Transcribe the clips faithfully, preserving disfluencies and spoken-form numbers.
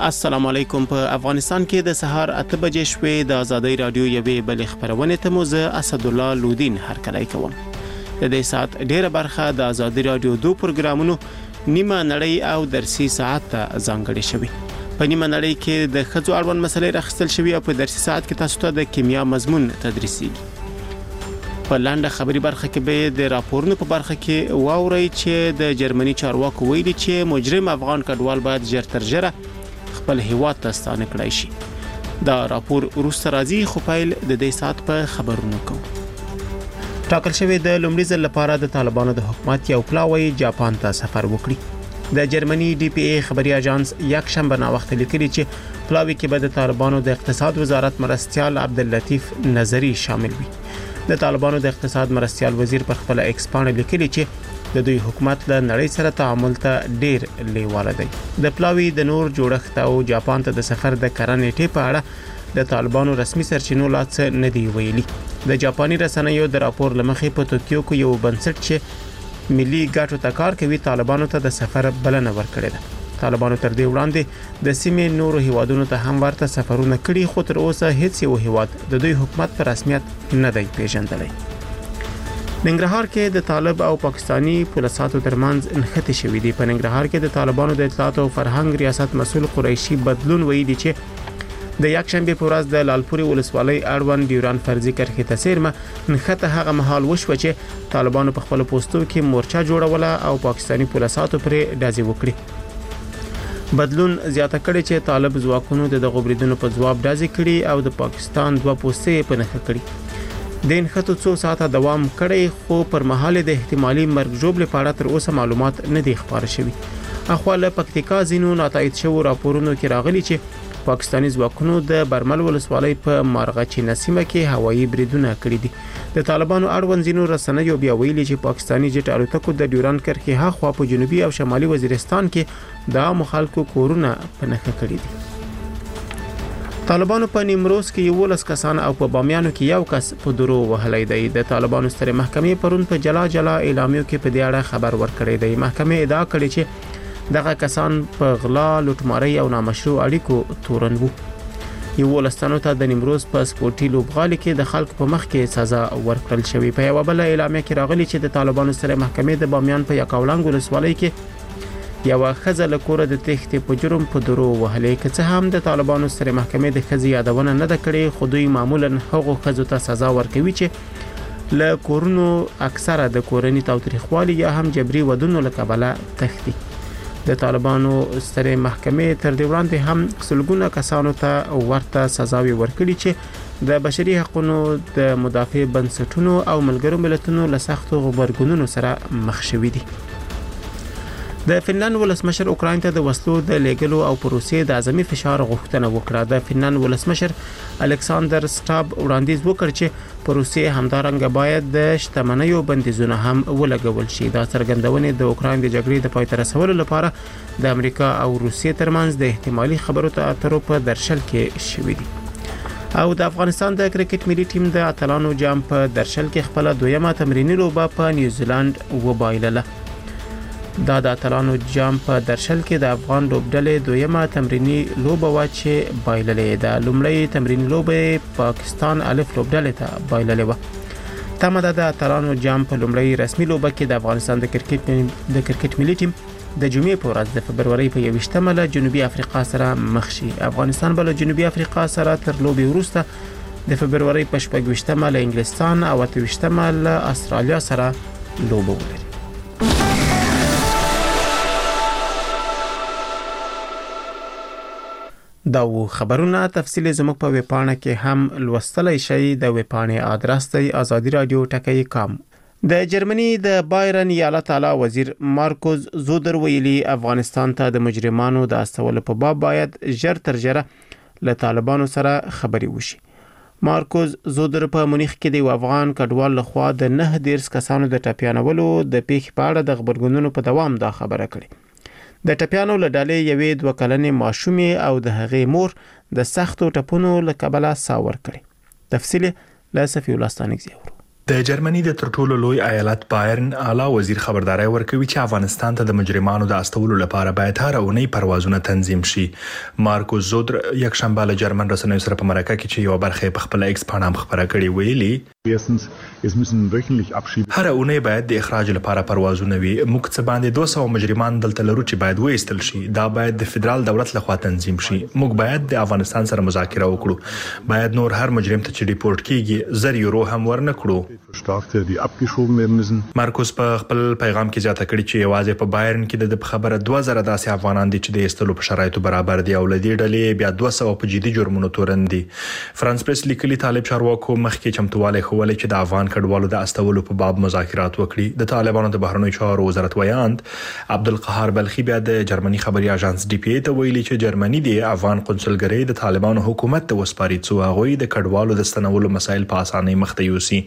السلام علیکم. په افغانستان کې د سهار اته بجې شوې د ازادۍ رادیو یوې بلې خبرونه ته مو زه اسدالله لودین هرکلی کوم. د دې ساعت ډیره برخه د ازادۍ رادیو دو پروګرامونو نیمه نړۍ او درسي ساعت ته ځانګړې شوی. په نیمه نړۍ کې د ښځو اړوند مسلې راخستل شوی او په درسي ساعت کې تاسو ته د کیمیا مضمون تدریسیږي. په لاندې خبري برخه کې به د راپورونو په برخه کې واوري چې د جرمني چارواکو ویلي چې مجرم افغان کډوال باید ژر تر ژره خپل هیواد ته ستانه کړای شي. دا راپور وروسته راځي خو پیل د دې ساعت په خبرونو کوو. ټاکل شوی د لومړي ځل لپاره د طالبانو د حکومت یو پلاوی جاپان ته سفر وکړي. د جرمني ډي پی ای خبري اژانس یک شنبه نا وخت لیکلي چې پلاوی کې به د طالبانو د اقتصاد وزارت مرستيال عبداللطیف نظری شامل وي. د طالبانو د اقتصاد مرستيال وزیر پر خپل ایکس باندې لیکلي چې د دوی حکومت له نړۍ سره تعامل ته ډیر لیواله دی. د پلاوی د نور جوړښت او جاپان ته د سفر د کرنې ټی په اړه د طالبانو رسمي سرچینو لا څه نه دی ویلي. د جاپاني رسنیو د راپور لمخې په توکیو کې یو بنسټ چې ملي ګټو ته کار کوي طالبانو ته د سفر بلنه ورکړې ده. طالبانو تر دې وړاندې د سیمې نورو هیوادونو ته هم ورته سفرونه کړي خو تر اوسه هیڅ یو هیواد د دوی حکومت په رسمیت نه دی پیژندلی. ننګرهار کې د طالب او پاکستانی پولیساتو ترمنځ انخته شوې دي. په ننګرهار کې د طالبانو د اطلاعات او فرهنګ ریاست مسؤل قریشي بدلون ویلي چې د یک شنبه په ورځ د لالپوري ولسوالۍ اړوند ډیوران فرضي کرښې ته څیرمه انخته هغه مهال وشو چې طالبانو په خپل پوسټو کې مورچا جوړوله او پاکستانی پولیساتو پرې ډازې وکړي. بدلون زیاته کړي چې طالب ځواکونو د غوبریدونو په جواب ډازې کړي او د پاکستان دوه پوستې په نخښه کړي. د انخته څو ساعته دوام کړي خو پر مهال د احتمالي مرګ ژوبلې په اړه تر اوسه معلومات نه دي خبر شوي. اخواله پکتیکا زینو ناتایید شو راپورونو کې راغلي چې پاکستانی ځواکونو د برمل ولسوالۍ په مارغچی نسیمه کې هوایي بریدونه کړي دي. د طالبانو اړوند زینو رسنیو بیا ویلي چې پاکستانی جټ الوتکو د ډیوران کرښې هاخوا په جنوبي او شمالي وزیرستان کې د عام خلکو کورونه په نښه کړي دي. طالبانو په نیمروز کې یو لس کسان او په بامیانو کې یو کس په درو وهلی دی. د طالبانو سترې محکمې پرون په جلا جلا اعلامیو کې په دې اړه خبر ورکړی دی. محکمې ادعا کړې چې دغه کسان په غلا، لوټمارۍ او نامشروع اړیکو تورن وو. یو لستانو ته د نیمروز په سپورټي لوبغالي کې د خلکو په مخ کې سزا ورکړل شوې. په یو بل اعلامیه کې راغلي چې د طالبانو سره محکمې د بامیان په یکاولنګ ولسوالۍ کې یو خزه له کوره د تښتې په جرم په درو وهلې. که څه هم د طالبانو سره محکمې د خزي یادونه نه ده کړې خو دوی معمولا هغو خزو ته سزا ورکوي چې له کورونو اکثره د کورنۍ تاوتریخوالي یا هم جبري ودونو له کبله تښتي. د طالبانو سترې محکمې تر دې وړاندې هم سلګونه کسانو ته ورته سزاوي ورکړي چې د بشري حقوقو د مدافع بنسټونو او ملګرو ملتونو له سختو غبرګونونو سره مخ شوي دي. د فنلند ولسمشر اوکراین ته د وسلو د لیږلو او پروسې د اعظمي فشار غوښتنه وکړه. د فنلند ولسمشر الکساندر سټاب وړاندیز وکړ چې پروسې همدارنګه باید د شتمنیو بندیزونه هم ولګول شي. دا څرګندونې د اوکراین د جګړې د پای ته رسولو لپاره د امریکا او روسیې ترمنځ د احتمالي خبرو اترو په درشل کې شوې دي. او د افغانستان د کرکټ ملي ټیم د اتلانو جام په درشل کې خپل دویمه تمریني لوبه په نیوزیلند وبایلله. دا د اتلانو جام په درشل کې د افغان لوبډلې دویمه تمرینی لوبه و چې بایللې ده. لومړی تمرینی لوبه پاکستان الف لوبډلې ته بایللې و. تمه ده د اتلانو جام په لومړی رسمي لوبه کې د افغانستان د کرکټ د کرکټ ملي ټیم د جمعې په ورځ د فبرورۍ په یوویشتمه له جنوبي افریقا سره مخ شي. افغانستان به له جنوبي افریقا سره تر لوبې وروسته د فبرورۍ په شپږویشتمه له انګلستان او اتهویشتمه له استرالیا سره لوبه ولري. دا و خبرونه تفصیل زموږ په ویبپاڼه کې هم لوستلای شئ. د ویبپاڼې آدرس دی ازادي رادیو ټکی کام. د جرمني د بایرن ایالت اعلی وزیر مارکوس زودر ویلي افغانستان ته د مجرمانو د استولو په باب باید ژر تر ژره له طالبانو سره خبري وشي. مارکوس زودر په مونیخ کې د افغان کډوال لخوا د نه دیرس کسانو د ټپیانولو د پیښې په اړه د خبرګونونو په دوام دا خبره کړې. د ټپیانو له ډلې یوې دوه کلنې ماشومې او د هغې مور د سختو ټپونو له کبله سا ورکړې. تفصیل له صفي الله ستانکزي اورو. د جرمني د تر ټولو لوی ایالت بایرن اعلی وزیر خبرداري ورکوي چې افغانستان ته د مجرمانو د استولو لپاره باید هر اونۍ پروازونه تنظیم شي. مارکو زودر یک شنبه له جرمن رسنیو سره په مرکه کې چې یو برخه په خپل ایکس پاڼه خبره کړې ویلي هر اونۍ باید د اخراج لپاره پروازونه وي. موږ څه باندې دوه سوه مجرمان دلته لرو چې باید وایستل شي. دا باید د فدرال دولت لخوا تنظیم شي. موږ باید د افغانستان سره مذاکره وکړو. باید نور هر مجرم ته چې ریپورت کیږي زر یورو هم ورنکړو. مارکوس په خپل پیغام کې زیاته کړې چې یوازې په بایرن کې د خبره دوه زره داسې افغانان دي چې د ایستلو په شرایطو برابر دي او لدی ډلې بیا دوه سوه په جدي جرمونو تورن دي. فرانس پریس لیکلي طالب چارواکو مخکې چمتواله خوله چې د افغان کډوالو د استولو په باب مذاکرات وکړي. د طالبانو د بهرنیو چارو وزارت ویاند عبدالقهار بلخي بیا د جرمني خبري اژانس ډي پی ای ته ویلي چې جرمني د افغان قونسلګرۍ د طالبانو حکومت ته وسپاري څو هغه د کډوالو د ستنولو مسایل په اسانۍ مخته یوسي.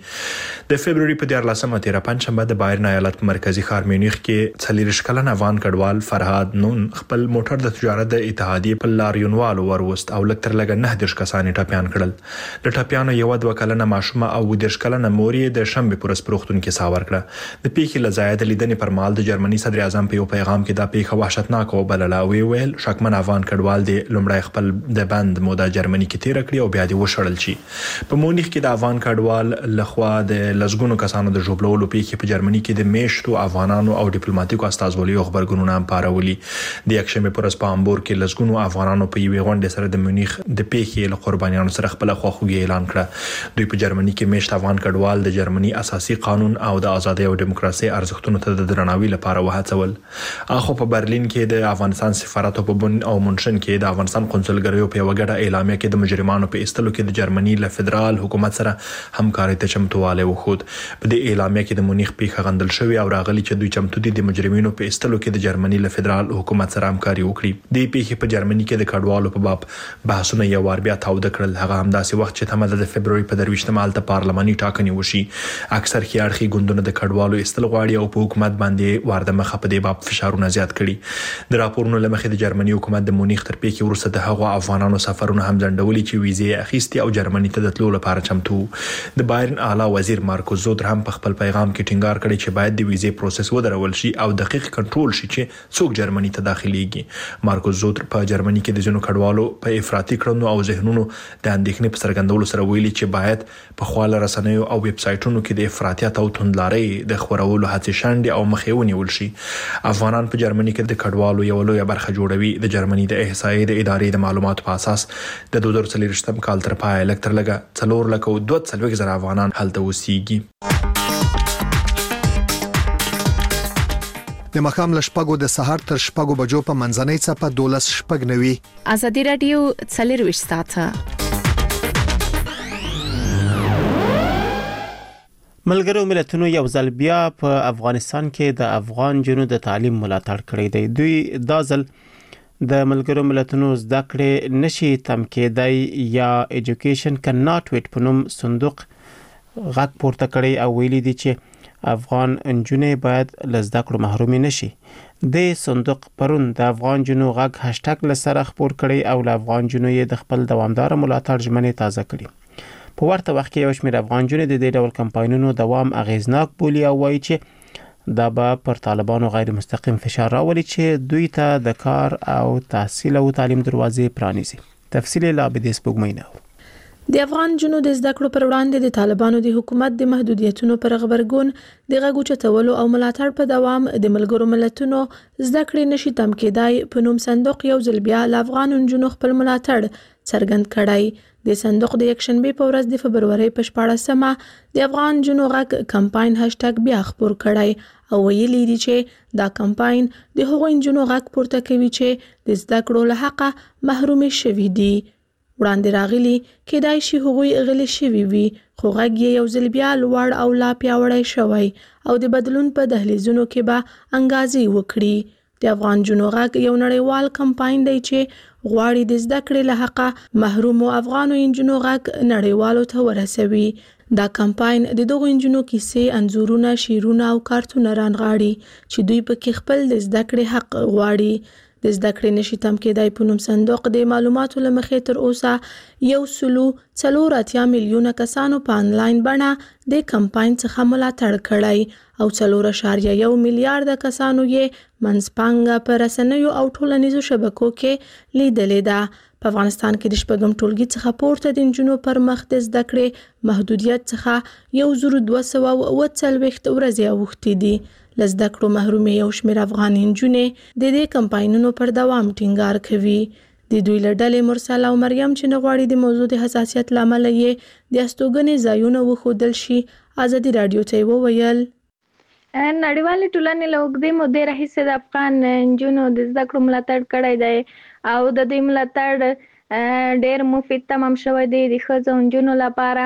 د فبروري په دیارلسمه تیره پنځشنبه د بایرن ایالت مرکزی ښار میونخ کې څلور کلن افغان کډوال فرهاد نون خپل موټر د تجارت د اتحادیې په لاریونوالو وروست او لکتر لګ نه د کسانې ټاپیان کړل. د ټاپیانو یو دوه کلنه ماشومه او د کلنه موري د شنبه پر سپروختون کې ساور کړه. د پیښې لزاید لیدنې پر مال د جرمني صدر اعظم په یو پیغام کې دا پیښه وحشتناک او بلله وی ویل شکمن افغان کډوال د لومړی خپل د بند موده جرمني کې تیر کړی او بیا د وشړل شي. په مونیخ کې د افغان کډوال لخوا د لزګونو کسانو د ژوبلولو پیښې په جرمني کې د میشتو افغانانو او ډیپلوماټیکو استازولیو خبرګونونه هم پارولي. د یکشنبه پر ورځ په امبور کې لزګونو افغانانو په یوې غونډې سره د مونیخ د پیښې له قربانیانو سره خپل خواخوږي اعلان کړه. دوی په جرمني کې میشت افغان کډوال د جرمني اساسي قانون او د ازادۍ او دیموکراسي ارزښتونو ته د درناوي لپاره وهڅول. اخو په برلین کې د افغانستان سفارت په بن او منشن کې د افغانستان قونسلګریو په وګړه اعلامیه کې د مجرمانو په استلو کې د جرمني له فدرال حکومت سره همکاري ته چمتواله وخود. په دې اعلامیه کې د مونیخ پیښه غندل شوی او راغلی چې دوی چمتو دي د مجرمینو په استلو کې د جرمني له فدرال حکومت سره همکاري وکړي. د پیښې په جرمني کې د کډوالو په باب بحثونه یو وار بیا تاوده کړل. هغه هم داسې وخت چې تمه د فبروري په درویشتمه هلته پارلماني ټاکنې وشي. اکثر خيارخي ګوندونه د کډوالو استل غواړي او په حکومت باندې وارده مخه په دې باب فشارونه زیات کړي. د راپورونو لمخې د جرمني حکومت د مونیخ تر پیښې وروسته د هغو افغانانو سفرونه هم ځنډولي چې ویزې اخیستي او جرمني ته د تلو لپاره چمتو. د بایرن اعلی وزیر مارکو زودر هم په خپل پیغام کې ټینګار کړی چې باید د ویزې پروسس ودرول شي او دقیق کنټرول شي چې څوک جرمني ته داخليږي. مارکو زودر په جرمني کې د ځینو کډوالو په افراطي کړنو او ذهنونو د اندېښنې په څرګندولو سره ویلي چې باید په خواله رسنیو او ویب سایټونو کې د افراطیت او توندلارۍ د خورولو هڅې شنډې او مخې ونیول شي. افغانان په جرمني کې د کډوالو یو لوی برخه جوړوي. د جرمني د احصایې د ادارې د معلوماتو په اساس د دوه زره څلوېښتم کال تر پای لکتر لګه څلور لک او دوه څلوېښت زره افغانان هلته اوسېږي. د مخام لشپګو د سحر تر شپګو بجو په منځنۍ څپه دولس شپګ نوي. ازادي رادیو څلورویشت ساعته ملګرو ملتونو یو ځل بیا په افغانستان کې د افغان جنو د تعلیم ملاتړ کړی دی. دوی دا ځل د ملګرو ملتونو زده کړې نشي تم کېدای یا ایجوکیشن کانټ ویټ په نوم صندوق غږ پورته کړی او ویلي دي چې افغان انجونې باید لزده کړو محروم نشي. د صندوق پرون د افغان جنو غږ هاشټګ لسره خبر کړی او ل افغان جنو یې د خپل دوامدار ملاتړ ژمنې تازه کړي. په ورته وخت کې یو شمېر افغان جنې د دې ډول کمپاینونو دوام اغیزناک بولي او وایي چې دا به پر طالبانو غیر مستقیم فشار راولي چې دوی ته د کار او تحصیل او تعلیم دروازې پرانیزي. تفصیل لا به د سپوږمۍ د افغان جنو د زده کړو پر وړاندې د طالبانو د حکومت د محدودیتونو پر غبرګون د غږ چتولو او ملاتړ په دوام د ملګرو ملتونو زده کړې نشي تم کېدای په نوم صندوق یو ځل بیا د افغان جنو خپل ملاتړ څرګند کړی. د صندوق د یکشنبه په ورځ د فبروري په شپاړسمه د افغان جنو غږ کمپاین هاشټګ بیا خبر کړی او ویلي دي چې دا کمپاین د هغو جنو غږ پورته کوي چې د زده کړو له حقه محروم شوي دي. وړاندې راغلي کېدای شي هغوی غلي شوي وي خو غږ یې یو ځل بیا لوړ او لا پیاوړی شوی او د بدلون په دهلیزونو کې به انګازې وکړي. د افغان جنو غږ یو نړیوال کمپاین دی چې غواړي د زده کړې له حقه محروم افغانو انجونو غږ نړیوالو ته ورسوي. دا کمپاین د دغو انجونو کیسې، انځورونه، شعرونه او کارتونه رانغاړي چې دوی پکې خپل د زده کړې حق غواړي. د زده کړې نشي تم کېدای په نوم صندوق د معلوماتو لمخې تر اوسه یو سلو څلور اتیا میلیونه کسانو په انلاین بڼه د کمپاین څخه ملاتړ کړی او څلور اعشاریه یو میلیارډ کسانو یې منځپانګه په رسنیو او ټولنیزو شبکو کې لیدلې ده. په افغانستان کې د شپږم ټولګي څخه پورته د نجونو پر مخ د زده کړې محدودیت څخه یو زر دوه سوه اوه څلوېښت ورځې اوښتې دي. له زده کړو محرومې یو شمېر افغاني نجونې د دې کمپاینونو پر دوام ټینګار کوي. د دوی له ډلې مرسل او مریم چې نه غواړي د موضوع د حساسیت له امله یې د استوګنې ځایونه وښودل شي ازادي راډیو ته یې وویل نړیوالې ټولنې له اوږدې مودې راهیسې د افغان نجونو د زده کړو ملاتړ کړی دی او د دې ملاتړ ډېر مفید تمام شوی دی د ښځو او نجونو لپاره.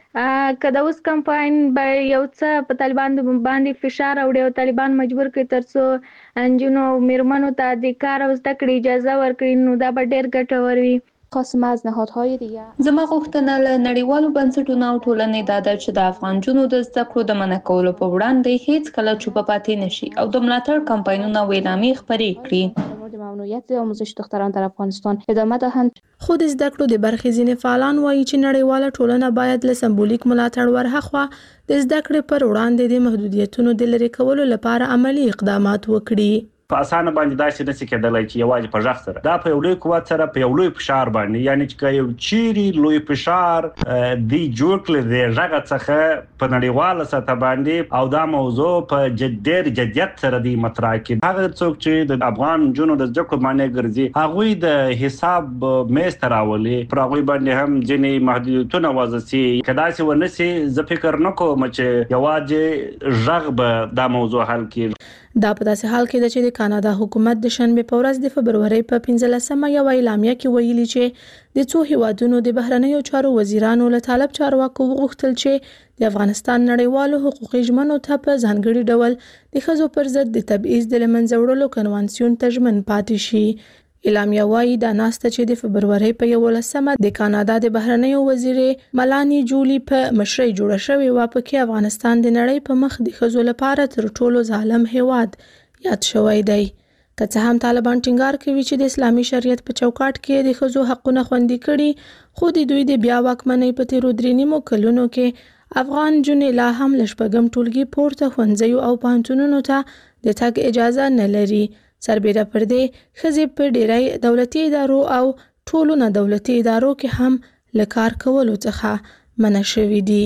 که د اوس کمپاین به یو څه په طالبان باندې فشار راوړي او طالبان مجبور کړي تر څو نجونو او میرمنو ته د کار او زده کړې اجازه ورکړي نو دا به ډېر ګټور وي. خاصه از نهادهای دیگه زما غوښتنه له نړیوالو بنسټونو او ټولنې دا ده چې د افغان نجونو د زده کړو د منع کولو په وړاندې هیڅ کله چوپه پاتې نشي او د ملاتړ کمپاینونه او اعلامیې خپرې کړي. د ممنوعیت آموزش دختران در افغانستان ادامه دهند. خو د زده کړو د برخې ځینې فعالان وایي چې نړیواله ټولنه باید له سمبولیک ملاتړ ورهاخوا د زده کړې پر وړاندې د محدودیتونو د لرې کولو لپاره عملی اقدامات وکړي. په اسانه باندې داسې نشي کېدلی چې یوازې په ژغ سره دا په یو لوی قوت سره په یو لوی فشار باندې یعنی چې یو چیري لوی فشار دی جوړ کړي د ژغ څخه په نړیواله سطح باندې او دا موضوع په جدي جديت سره دی مطرح کړي. هغه څوک چې د افغان جنونو د ځکو باندې ګرځي هغه د حساب میز تراولي پر هغه باندې هم ځینې محدودیتونه وضعي کدا چې ونسي زه فکر نکوم چې یوازې ژغ به دا موضوع حل کړي. دا په داسې حال کې ده چې د کاناډا حکومت د شنبه په ورځ د فبرورۍ په پنځلسمه یو اعلامیه کې ویلي چې د څو هیوادونو د بهرنیو چارو وزیرانو له طالب چارواکو وغوښتل چې د افغانستان نړیوالو حقوقي ژمنو ته په ځانګړي ډول د ښځو پر ضد د تبعیض د له منځه وړلو کنوانسیون ته ژمن پاتې شي. اعلامیه وايي دا ناسته چې د فبرورۍ په یولسمه د کاناډا د بهرنیو وزیرې ملانی جولی په مشرۍ جوړه شوې وه پکې افغانستان د نړۍ په مخ د ښځو لپاره تر ټولو ظالم هیواد یاد شوی دی. که څه هم طالبان ټینګار کوي چې د اسلامي شریعت په چوکاټ کې د ښځو حقونه خوندي کړي خو د دوی د بیا واکمنۍ په تیرو درې نیمو کلونو کې افغان نجونې لا هم له شپږم ټولګي پورته ښوونځیو او پوهنتونونو ته د تګ اجازه نه لري. سربېره پر دې ښځې په ډېری دولتي ادارو او ټولو نه دولتي ادارو کې هم له کار کولو څخه منع شوي دي.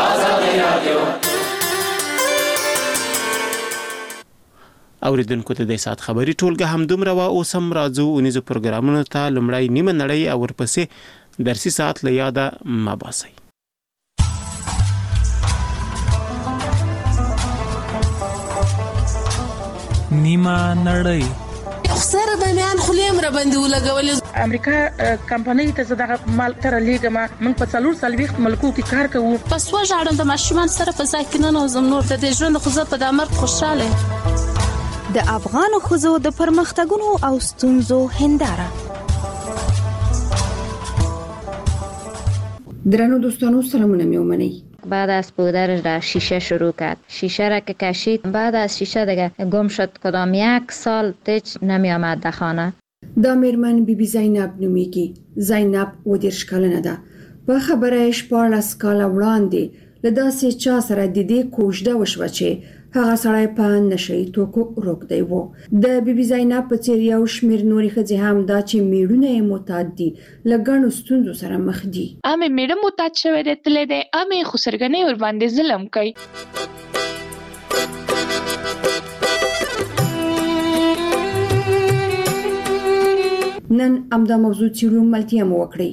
اوریدونکو ته د سات خبري ټولګه هم دومره وا اوس هم راځو اونیزو پروګرامونو ته لمړی نیمه نړۍ او ورپسې درسي سات له یاده ما باسي. نیمه نړۍ خسر باندې خلیم را باندې ولګول امریکا کمپنۍ ته زړه مال تر لیګما موږ په څلور سالويخت ملکو کې کار کوو. پس وژاړم د ماشومان سره په ځکه نه زم نور د ژوند خو زه په دمر خوشاله. د افغان خزو د پرمختګونو او ستونزو هنداره. درنو دوستانو سلامونه میومنی. بعد از پودرش را شیشه شروع کرد. شیشه را که کشید بعد از شیشه دیگه گم شد. کدام یک سال تیچ نمی آمد در خانه. دا میرمن بی بی زینب نومیگی. زینب و دیرش کلنه ده. با خبرش پارلس کالا وړاندې لداسې چا سره د دې کوژده وشوه چې هغه سړی په نشي توکو روکدی وو. د بی بی زینب په څیر یو شمېر نورې ښځې هم دا چې میړونه یې معتاد دي له ګڼو ستونزو سره مخ دي. امې میړه معتاد شوی دی تللی دی امې خو سرګنۍ ورباندې ظلم کوي. نن همدا موضوع څیړو ملتیا مو وکړئ.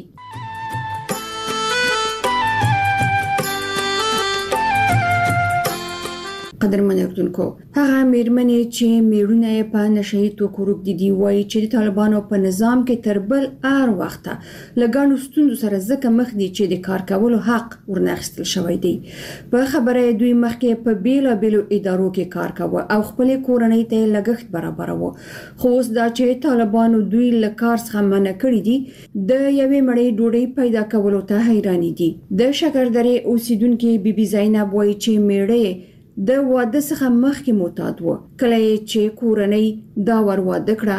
قدرمن اردوونکو هغه میرمنې چې میړونه یې په نشهي توکو روږدي دي وایي چې د طالبانو په نظام کې تر بل هر وخته له ګڼو ستونزو سره ځکه مخ دي چې د کار کولو حق ورنه اخیستل شوی دی. په خبره دوی مخکې په بیلابیلو ادارو کې کار کاوه او خپلې کورنۍ ته یې لګښت برابروه. خو اوس دا چې طالبانو دوی له کار څخه منع کړي دي د یوې مړۍ ډوډۍ پیدا کولو ته حیرانې دي. د شکردرې اوسیدونکې بی بی زینب وایي چې میړه د واده څخه مخکې معتاد و. کله چې کورنۍ دا ور واده کړه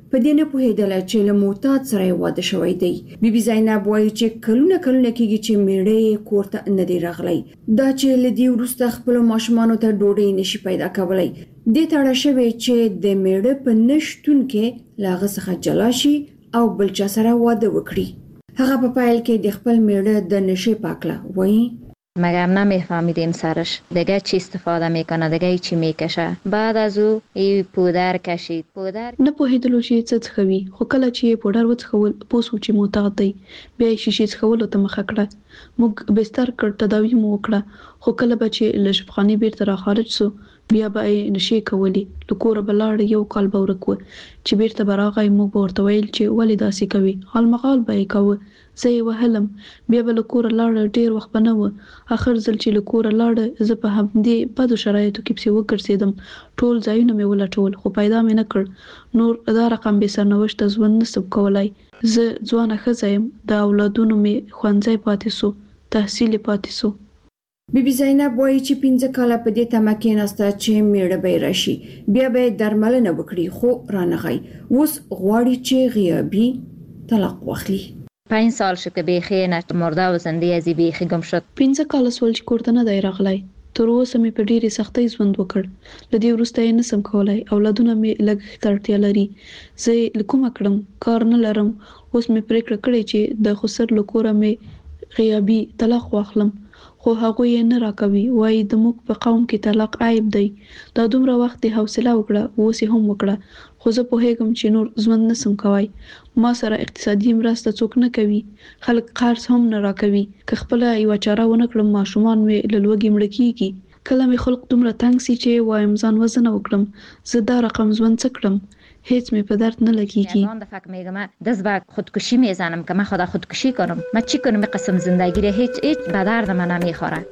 په دې نه پوهېدله چې له معتاد سره یې واده شوی دی. بي بي زینب وایي چې کلونه کلونه کېږي چې میړه یې کور ته نه دی راغلی. دا چې له دې وروسته خپلو ماشومانو ته ډوډۍ نشي پیدا کولی. دې ته اړه شوې چې د میړه په نه شتون کې له هغه څخه جلا شي او بل چا سره واده وکړي. هغه په پایل کې د خپل میړه د نشې پاکله وایي مگر نمیفهمیدیم سرش دیگه چی استفاده میکنه دیگه چی میکشه. بعد از او ای پودر کشید. پودر نه پوهېدلو چې څه څښوي، خو کله چې پودر وڅښول پوه شو چې معتاد دی. بیا یې شیشې څښولو ته مخه کړه. موږ بستر کړ، تداوي مو وکړه، خو کله به چې له شفاخانې بیرته راخارج سو بیا به یې نشې کولې. له کوره به لاړ، یو کال به ورک و چې بیرته به راغی. موږ به ورته ویل چې ولې داسې کوي، غالمغال به یې کوه. زه یې وهلم، بیا به له کوره لاړه، ډېر وخت به نه و. اخر ځل چې له کوره لاړه زه په همدې بدو شرایطو کې پسې وګرځېدم. ټول ځایونه مې ولټول خو پیدا مې نه کړ. نور دا رقم بې سرنوشته ژوند نسم کولی. زه ځوانه ښځه یم، د اولادونو مې ښوونځی پاتې سو، تحصیل یې پاتې سو. بي بي زینب وایي چې پنځه کاله په دې تمه کېناسته چې میړه به یې راشي، بیا به یې درملنه وکړي، خو رانغی. اوس غواړي چې غیابي طلاق واخلي. پنج سال شد که بیخی نشد مرده و زنده ازی بیخی گم شد. پنځه کاله سول چې کور ته نه دی راغلی. تر اوسه مې په ډېرې سختۍ ژوند وکړ. له دې وروسته یې نسم کولی. اولادونه مې لږ ته اړتیا لري. زه یې له کومه کړم، کار نه لرم. اوس مې پرېکړه کړې چې د خسر له کوره مې غیابي طلاق واخلم، خو هغوی یې نه راکوي. وایي د موږ په قوم کې طلاق عیب دی. دا دومره وخت دې حوصله وکړه، اوس یې هم وکړه، خو زه پوهېږم چې نور ژوند نسم کوی. ما سره اقتصادي مرسته څوک نه کوي، خلک قرض هم نه راکوي. که خپله یوه چاره ونه کړم ماشومان مې له لوږې مړه کېږي. کله مې خلق دومره تنګ سي چې وایم ځان وزنه وکړم. زه دا رقم ژوند څه کړم، هیچ می په درد نه لگیږي. یزان دفعه میگم دست به خودکشی میزنم که من خدا خودکشی کنم. من چی کنم؟ قسم زندگی را هیچ هیچ به درد من نمیخوره.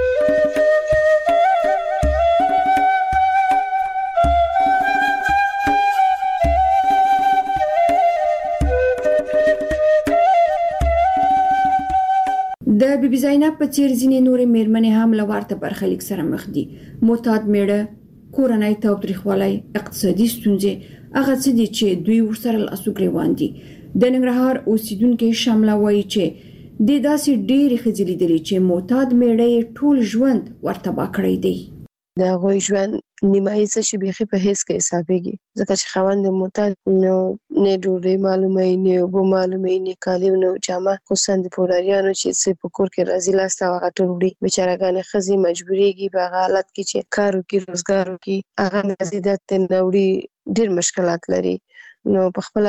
د بي بي زینب په څیر ځینې نورې میرمنې هم له ورته برخلیک سره مخ دي. معتاد میړه، کورنۍ تاوتریخوالی، اقتصادي ستونزې، هغه څه دي چې دوی ورسره لاسو ګریوان دي. د ننګرهار اوسیدونکې شمله وایي چې د داسې ډېرې ښځې لیدلې چې معتاد میړه یې ټول ژوند ورتباه کړی دی. د هغوی ژوند نیمایي څه شي بیخي په هیڅ کې حسابېږي، ځکه چې خاوند معتاد نو نه ډوډۍ معلومه یې، نه اوبه معلومه یې، نه کالي، نه جامه. خصوصا د پولاریانو چې څه په کور کې راځي لاسته هغه ټول وړي. بیچارهګانې ښځې مجبورېږي په هغه حالت کې چې کار وکړي، روزګار وکړي، هغه مزیدات نه وړي، ډېر مشکلات لري. نو په خپل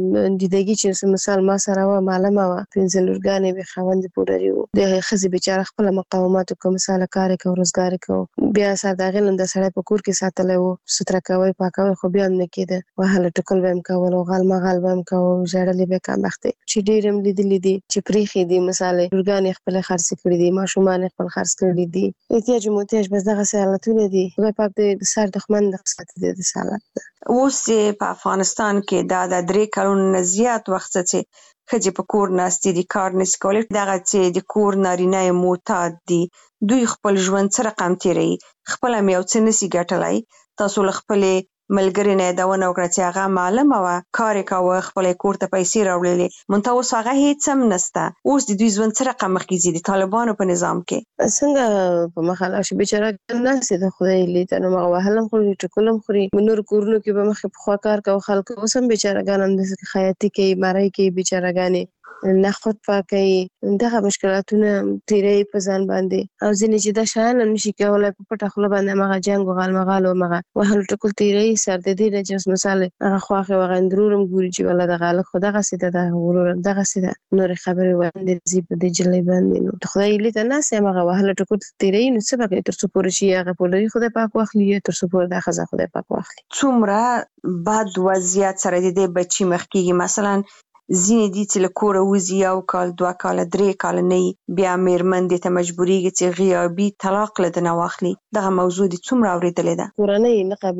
دیدګي چې مثال ما سره و معلومه و پنځه لورګانې به خاوند پوراري وو. د ښځې بیچاره خپل مقاومت کوم، مثال کار کوي، روزګار کوي، بیا سره دغه لند سره په کور کې ساتلې وو، ستر کوي، پاکوي، خو بیا نه کېده. وهله ټکل ویم کول او غل مغال ویم کوي، ژړلې به کم وخت چې ډېرم لیدلې دي چې پریخي دي. مثال لورګانې خپل خرڅ کړې دي، ماشومان خپل خرڅ کړې دي. احتیاج موتیج بس دغه حالتونه دي. خدای پاک دې سر دښمن د ساتي دې سالات. اوس په افغانستان کې دا د درې کلونو نه زیات وخت چې ښځې په کور ناستې دي، کار نشي کولی. دغه چې د کور نارینه معتاد دي، دوی خپل ژوند څه رقم تیروي، خپله هم یو څه نشي ګټلی. تاسو له خپلې ملګرې نه یادونه وکړه چې هغه معلمه وه، کار یې کاوه، خپلې کور ته پیسې راوړلې، منتها اوس هغه هېڅ هم نشته. اوس د دوی ژوند څه رقم مخکې ځي د طالبانو په نظام کې؟ څنګه په مخه لاړ شي؟ بیچاره ناستې د خدای لیده، نو هغه وهلم خوري، ټکول هم خوري. نور کورونو کې به مخکې پخوا کار کوه خلک، اوس هم بیچارهګان همداسې خیاطي کوي، مرۍ کوي، بیچارهګانې نخود پاکوي. دغه مشکلاتونه تیروي په ځان باندې. او ځینې چې دا شیان هم نشي کولی، په پټه خوله باندې همغه جنګ و غالمغال و همغه وهلو ټکول تیروي. سر د دې نه چې مثال هغه خواښې و هغه اندرور هم ګوري چې والله دغه هلک خو دغسې ده، دغه ورور دغسې ده، نورې خبرې وړاندې ځي په دې جلۍ باندې. نو د خدای لیده ناستې همغه وهلو ټکول تیروي. نو څه به کوي تر څو پورې چې هغه پولري خدای پاک واخلي، یا تر څو پورې دا ښځه خدای پاک واخلي. څومره بد وضعیت سره د دې بچي مخ کېږي. مثلا ځینې دي چې له کوره وځي، یو کال، دوه کاله، درې کاله نه وي، بیا میرمن دې ته مجبورېږي چې غیابي طلاق له ده نه واخلي. دغه موضوع دې څومره اورېدلې ده؟ کورنۍ نه قبلوي،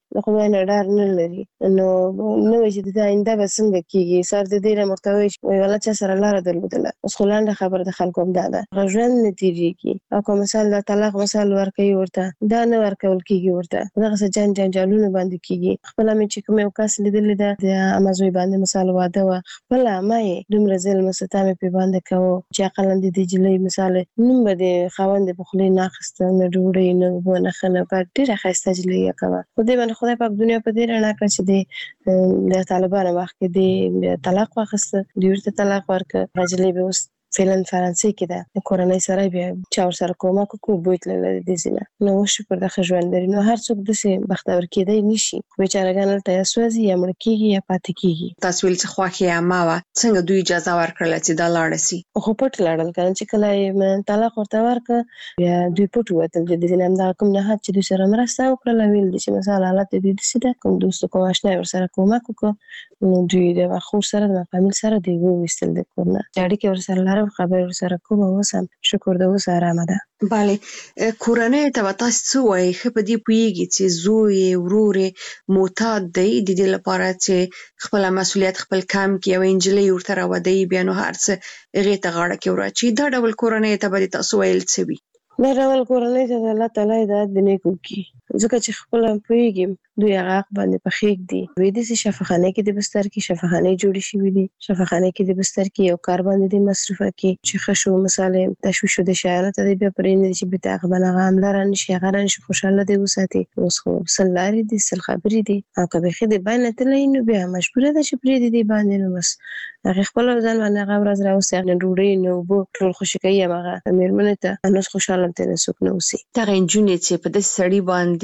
د خدای نه ډار نه لري نو نو چې د آینده به څنګه کیږي سر د دې مرتوي وي ولا چې سره لاره درلودله اوس خلانده خبر د خلکو هم ده غژن نتیجه او کوم مثال د طلاق مثال ورکوي ورته دا نه ورکول کیږي ورته دغه څه جن جنجالونه باندې کیږي خپل مې چې کوم یو کس لیدل ده د امازوی باندې مثال واده و خپل مې دومره ظلم ستامه په باندې کوي چې عقلند دي جلې مثال نوم به د خوند په خلی ناخسته نه ډوړې نه ونه خنه په ډیره خسته جلې کوي خو دې باندې خدای پاک دنیا په دې رڼا کړ چې د طالبانو وخت کې د طلاق واخسته د ورته طلاق ورک راځلې به اوس فعلن فرانسې کې ده د کورنۍ سره بیا چا ور سره کومه کو بوت لري د زینه نو شکر د خژوند لري نو هر څوک د سي بختور کېدای نشي بیچارهګان ته سوځي یا مړ کیږي یا پاتې کیږي تاسو ویل چې خواخې عامه څنګه دوی اجازه ورکړل چې دا لاړ سي خو پټ لاړل کله چې کله طلاق ورته ورک یا دوی پټ وته د دې نام دا کوم نه چې دوی سره مرسته وکړه ویل چې مثلا حالت دې د سیده کوم دوست کوم آشنا ور سره کومه کو نو دوی د خو سره د فامیل سره دی وستل د کورنه اړیکې ور سره خبر سره کوم اوسم شکر د اوس آرامه ده bale کورنۍ ته تاسو څه وایي خپ دې پویږي چې زوی ورور معتاد دی د دې لپاره چې خپل مسولیت خپل کام کې او انجلې ورته راوړي بیا نو هر څه هغه ته غاړه کې ورچی دا ډول کورنۍ ته به تاسو ویل څه وي دا ډول کورنۍ ته الله تعالی د دې کوي ځکه چې خپل پویږي دوی هغه باندې په خېک دي وې د شفاخانه کې د بستر کې شفاخانه جوړې شوې دي شفاخانه کې د بستر کې یو کار باندې د مصرفه کې چې خشو مثالې تشویش د شایعات د بیا پرې نه چې به تاغه بنغه عملران شي غران شي خوشاله دي وساتي اوس خو سلاري دي سل خبرې دي او کبه خې د باندې تلې نو بیا مجبوره ده چې پرې دي باندې نو بس هغه خپل ځان باندې هغه ورځ راوسه نه ډوړې نو بو ټول خوشی کوي هغه مېرمنه ته انوس خوشاله ته نسوک نو سي تاغه انجونې چې په دې سړی باندې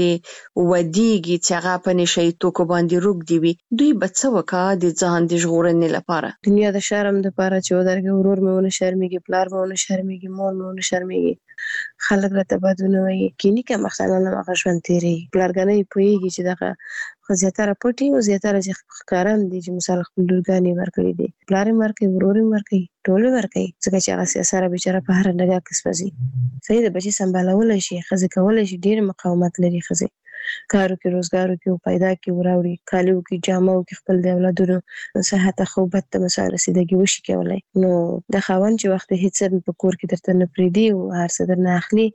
ودیږي چې هغه په نشي توکو باندې روک دی وي دوی به څه وکړي د ځان د ژغورنې لپاره دنیا د شرم د لپاره چې ودرګه ورور مې ونه شرمېږي پلار مې ونه شرمېږي مور مې ونه شرمېږي خلک راته بدونه وي کینی که مخاله نه هغه ژوند تیری پلارګنې پويږي چې دغه خزياتره پټي او زیاتره چې ښکاران دي چې مثال خپل لورګانی ورکړي دي پلار ورکړي ورور ورکړي ټول ورکړي ځکه چې هغه سیاسره بیچاره په هر ډګه کې سپزي صحیح د بچي سمبالول شي خزي کول شي ډیر مقاومت لري خزي کارو کې روزګارو کې پیدا کې وراوړي کالو کې جامو کې خپل د اولادونو صحت خو بت مسال رسیدګي وشي کولای نو د خاون چې وخت هیڅ په کور کې درته نه پریدي او هر څه درنه اخلي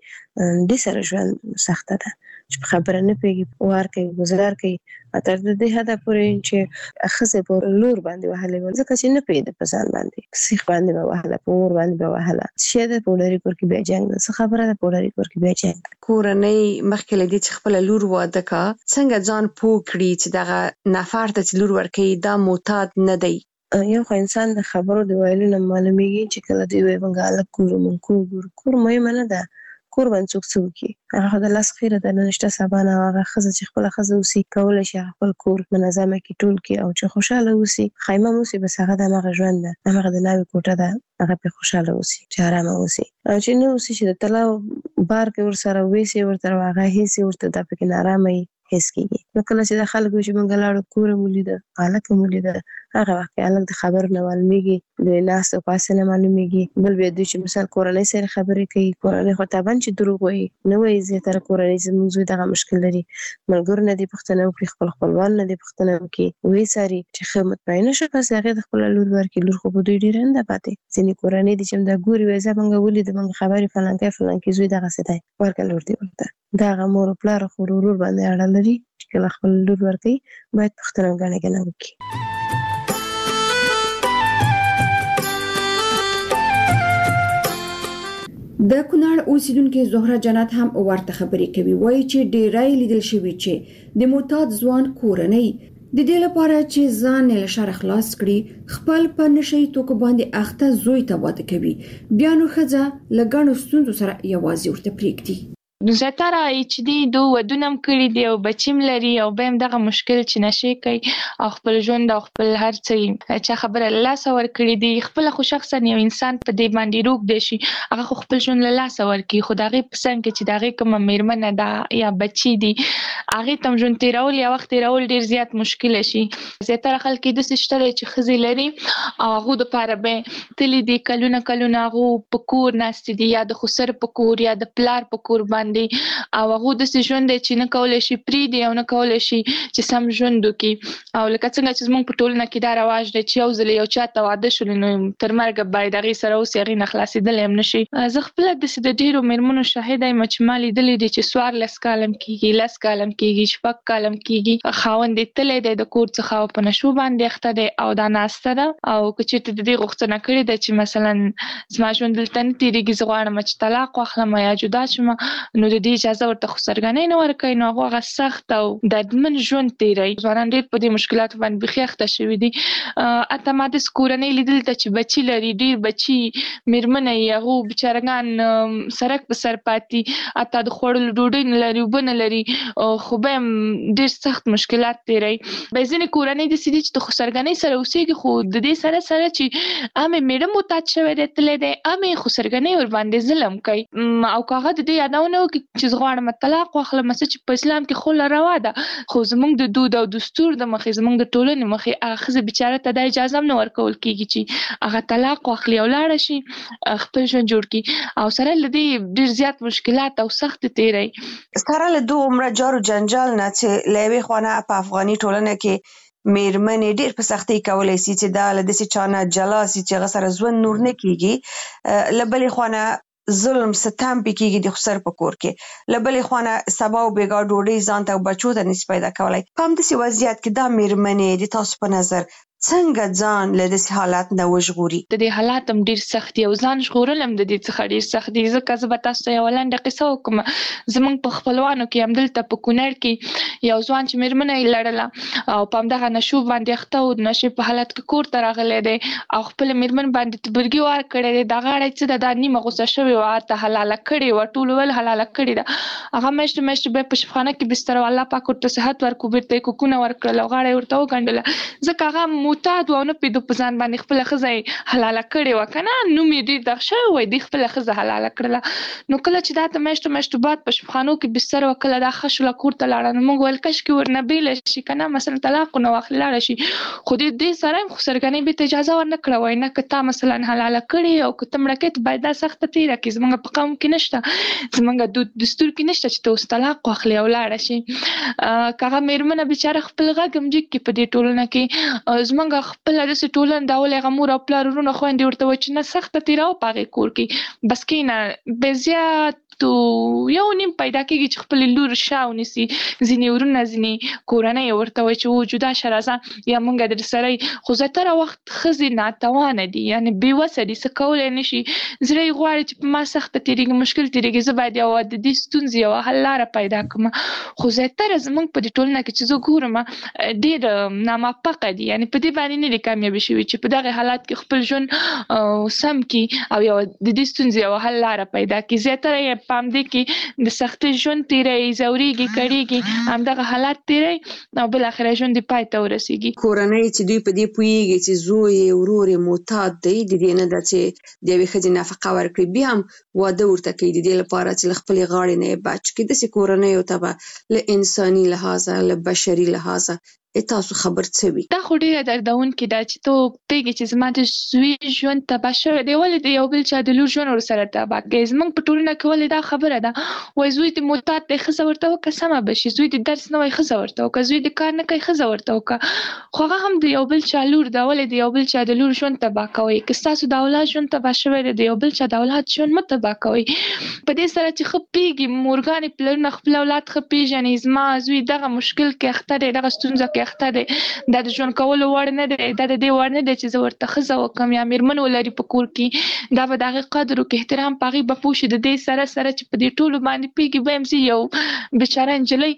د سره ژوند سخته ده چې خبره نه پیږي وار کوي گزار کوي اتر د دې هدا پورې چې اخزه په لور باندې وهله ځکه چې نه پیدا په ځان باندې سیخ باندې به وهله په ور باندې به وهله شه د پولاري کور کې بیا جنگ څه خبره ده پولاري کور کې بیا جنگ کورنۍ مخکې لدی چې خپل لور واده کا څنګه ځان پوکړي چې دغه نفر ته لور ورکړي دا معتاد نه دی یو خو انسان د خبرو د ویلو نه معلومیږي چې کله دی وي بنګاله کور مون کور ګور کور مې منه ده کور باندې څوک څوک هغه د لاس خیره د نشته سبانه هغه خزه چې خپل خزه وسی کول شي خپل کور منظمه کی ټول کی او چې خوشاله وسی خیمه موسی بس هغه د مغه ژوند ده هغه د ناوی کوټه ده هغه په خوشاله وسی چې آرام وسی او چې نو وسی چې د تلاو بار کې ور سره وسی ورته هغه هیڅ ورته د پکې نارامه هیڅ کیږي نو کله چې د خلکو چې مونږ لاړو کور مولید حالت مولید هغه وخت الګ د خبر نه معلومیږي د ناس او پاسه نه معلومیږي بل بیا د چې مثال کورنۍ سره خبرې کوي کورنۍ خو تابان چې دروغ وایي نو وایي زیاتره کورنۍ زموږ دغه مشکل لري ملګر نه دی پښتنه او خپل خپلوان نه دی پښتنه کې وایي ساري چې خدمت پاینه شو پس هغه د خپل لور ورکې لور خو په دوی ډیر نه پاتې ځینې کورنۍ دي چې د ګوري وایي زمونږ ولید مونږ خبرې فلان کې فلان کې زوی دغه څه دی ورکه لور دی ورته دا غمور پلار خو ورور باندې اړه لري چې کله خپل لور ورکړي باید پښتنه غاڼه غاڼه وکړي د کونړ اوسیدونکو زهره جنت هم ورته خبرې کوي وایي چې ډیرای لیدل شوی چې د معتاد ځوان کورنۍ د دې لپاره چې ځان له شر خلاص کړي خپل په نشي توکو باندې اخته زوی ته واده کوي بیا نو خځه لګڼو ستوندو سره یوازې ورته پریږدي نو زیاتره چې دی دو ودونم کړی دی او بچیم لري او بهم دغه مشکل چې نشي کوي او خپل ژوند او خپل هر څه چې خبره الله سور کړی دی خپل خو شخصا یو انسان په دې باندې روک دی شي هغه خو خپل ژوند له الله سور کوي خدای پسند کې چې دغه کوم میرمنه دا یا بچی دی هغه تم ژوند تیرول یا وخت تیرول ډیر زیات مشکل شي زیاتره خلک د سشتره چې خزي لري او هغه د پاره به تللی دی کلونه کلونه هغه په کور ناست دی یا د خسر په کور یا د پلار په کور باندې باندې او هغه د ژوند چې نه کولای شي پریدي او نه کولای شي چې سم ژوند وکړي او لکه څنګه چې زموږ په ټولنه کې دا رواج دی چې یو ځل یو چاته واده شول نو تر مرګه باید هغې سره اوسي هغې نه خلاصېدلی هم نشي. زه خپله داسې د ډېرو مېرمنو شاهده یم چې ما لیدلي دي چې څوارلس کاله هم کېږي، لس کاله هم کېږي، شپږ کاله هم کېږي، خاوند یې تللی دی د کور څخه او په نشو باندې اخته دی او دا ناسته ده او که چېرته د دې غوښتنه کړې ده چې مثلا زما ژوند دلته نه تېرېږي، زه غواړم چې طلاق واخلم یا جدا شم، نو د دې اجازه ورته خو سرګنۍ نه ورکوي، نو هغه هغه سخت او دردمن ژوند تېروي. ځوانان ډېر په دې مشکلاتو باندې بیخي اخته شوي دي. حتی ما داسې کورنۍ لیدلي ده چې بچي لري، ډېر بچي مېرمنه یې هغو بېچارهګان سرک په سر پاتې، حتی د خوړلو ډوډۍ نه لري، اوبه نه لري، خو به هم ډېر سخت مشکلات تېروي. بیا ځینې کورنۍ داسې دي چې د خسرګنۍ سره اوسېږي خو د دې سره سره چې هم یې مېړه محتاج شوی دی تللی دی، هم یې خسرګنۍ ورباندې ظلم کوي او که هغه د دې یادونه وکړي چې زه غواړم طلاق واخلم، څه چې په اسلام کې خوله روا ده، خو زموږ د دود او دستور د مخې، زموږ د ټولنې مخې هغه ښځې بېچاره ته دا اجازه هم نه ورکول کېږي چې هغه طلاق واخلي او لاړه شي خپل ژوند جوړ کړي او سره له دې ډېر زیات مشکلات او سخت تېروي. سره له دغه عمره جار و جنجال نه چې له یوې خوا نه په افغاني ټولنه کې مېرمنې ډېر په سختۍ کولی شي چې دا له داسې چا نه جلا شي چې هغه سره ژوند نور نه کېږي، له بلې خوا نه ظلم ستم پې کېږي د خسر په کور کې، له بلې خوا نه سبا او بېګا ډوډۍ ځان ته او بچو ته نشي پیدا کولی. په همداسې وضعیت کې دا مېرمنې د تاسو په نظر څنګه ځان له داسې حالات نه وژغوري؟ د دې حالات هم ډېر سخت دي او ځان ژغورل هم د دې څخه ډېر سخت دي. ځکه زه به تاسو ته یوه لنډه قصه وکړم. زموږ په خپلوانو کې همدلته په کونړ کې یو ځوان چې مېرمنه یې لرله او په همدغه نشو باندې اخته و، د نشې په حالت کې کور ته راغلی دی او خپله مېرمن باندې تبرګي وار کړی دی، دا غاړه څه ده دا نیمه غوسه شوې وه، هلته حلاله کړې وه، ټولو ویل حلاله کړې ده. هغه میاشتې میاشتې به یې په شفخانه کې بستر و، الله پاک ورته صحت ورکړو، بېرته یې کوکونه ورکړل او غاړه یې ورته وګنډله، ځکه هغه معتاد و او نه د په ځان باندې خپله ښځه یې حلاله کړې وه که نه، نوم یې ډېر دغ شوی وی، دوی خپله ښځه حلاله کړله. نو کله چې دا ته میاشتو میاشتو بعد په شفخانو کې بستر وه، کله دا ښه شوله کور ته لاړه، نو موږ ویل کاشکې ورنه بېله شي که نه، مثلا طلاق ونه واخلي لاړه شي، خو دې دې سره هم خسرګنۍ بېرته اجازه ورنه کړه، وایي نه که تا مثلا حلاله کړې او که ته مړه کوې ته باید دا سخته تېره کړې، زموږ په قوم کې نشته، زموږ دود دستور کې نشته چې ته اوس طلاق واخلې او لاړه شي. که هغه مېرمنه بېچاره خپل غږ هم جګ کړي په دې ټولنه کې، زموږ خپله داسې ټولنه دا ولې هغه مور او پلار ورونه خویندې ورته وایي چې نه سخته تېروه په هغې کور کې، بس کښېنه، بې زیات یو نیم پیدا کېږي چې خپلې لور شا ونیسي، ځینې ورونه ځینې کورنۍ ورته وایي چې او جدا شه راځه یا مونږ در سره یو، خو زیاتره وخت ښځې ناتوانه دي، یعنې بېوسه دي، څه کولی نه شي، زړه یې غواړي چې په ما سخته تېرېږي، مشکل تېرېږي، زه باید یوه د دې ستونزې یوه حل لاره پیدا کړم. خو زیاتره زموږ په دې ټولنه کې چې زه ګورم ډېر ناموفقه دي، یعنې په دې باندې نه دي کامیابې شوي چې په دغه حالات کې خپل ژوند سم کړي او یوه د دې ستونزې یوه حل لاره پیدا کړي. زیاتره یې په همدې کې د سختۍ ژوند تېروي، ځورېږي، کړېږي، همدغه حالات تېروي او بالاخره ژوند یې پای ته ورسېږي. کورنۍ چې دوی په دې پوهېږي چې زوی یې ورور یې معتاد دی، د دې نه ده چې د یوې ښځې نفقه ورکړي، بیا هم واده ورته کوي د دې لپاره چې له خپلې غاړې نه یې بچ کړي. داسې کورنیو ته به له انساني لحاظه له بشري لحاظه تاسو خبر څه وي؟ دا خو ډېره دردونکې ده چې ته پوهېږې چې زما د زوی ژوند تباه شوی دی، ولې د یو بل چا د لور ژوند ورسره تباه کوي؟ زموږ په ټولنه کې ولې دا خبره ده، وایي زوی دې معتاد دی، ښځه ورته وکړه سمه به شي، زوی دې درس نه وایي، ښځه ورته وکړه، زوی دې کار نه کوي، ښځه ورته وکړه، خو هغه هم د یو بل چا لور ده، ولې د یو بل چا د لور ژوند تباه کوئ؟ که ستاسو د اولاد ژوند تباه شوی دی، د یو بل چا د اولاد ژوند مه تباه کوئ. په دې سره چې ښه پوهېږي مورګانې پلرونه خپل اولاد ښه پېژني، زما زوی دغه مشکل کې اخته دی، دغه ستونزه کې اخته دی، دا د ژوند کولو وړ نه دی، دا د دې وړ نه دی چې زه ورته ښځه وکړم یا مېرمن ولري په کور کې، دا به د هغې قدر وکړي، احترام په هغې به پوه شي. د دې سره سره چې په دې ټولو باندې پوهېږي به یم زه یو بېچاره نجلۍ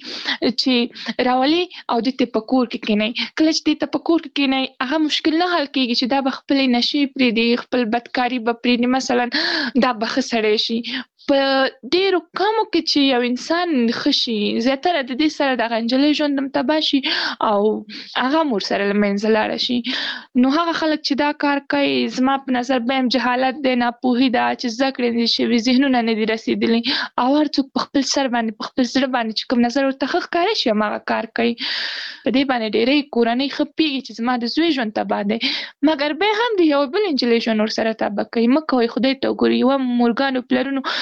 چې راولي او دې ته په کور کې کښېنئ، کله چې دې ته په کور کې کښېنئ هغه مشکل نه حل کېږي چې دا به خپلې نشې پرېږدي، خپل بدکاري به پرېږدي، مثلا دا به ښه سړی شي. په ډېرو کمو کې چې یو انسان ښه شي، زیاتره د دې سره دغه نجلۍ ژوند هم تباه شي او هغه هم ورسره له منځه لاړه شي. نو هغه خلک چې دا کار کوي زما په نظر به هم جهالت دی، ناپوهي ده، چې زده کړې نه دي شوي، ذهنونه نه دي رسېدلي او هر څوک په خپل سر باندې په خپل زړه باندې چې کوم نظر ورته ښه ښکاره شي هماغه کار کوي. په دې باندې ډېرې کورنۍ ښه پوهېږي چې زما د زوی ژوند تباه دی، مګر بیا هم د یو بل نجلۍ ژوند ورسره تباه کوي. مه کوئ، خدای ته وګورئ. یوه مورګانو پلرونو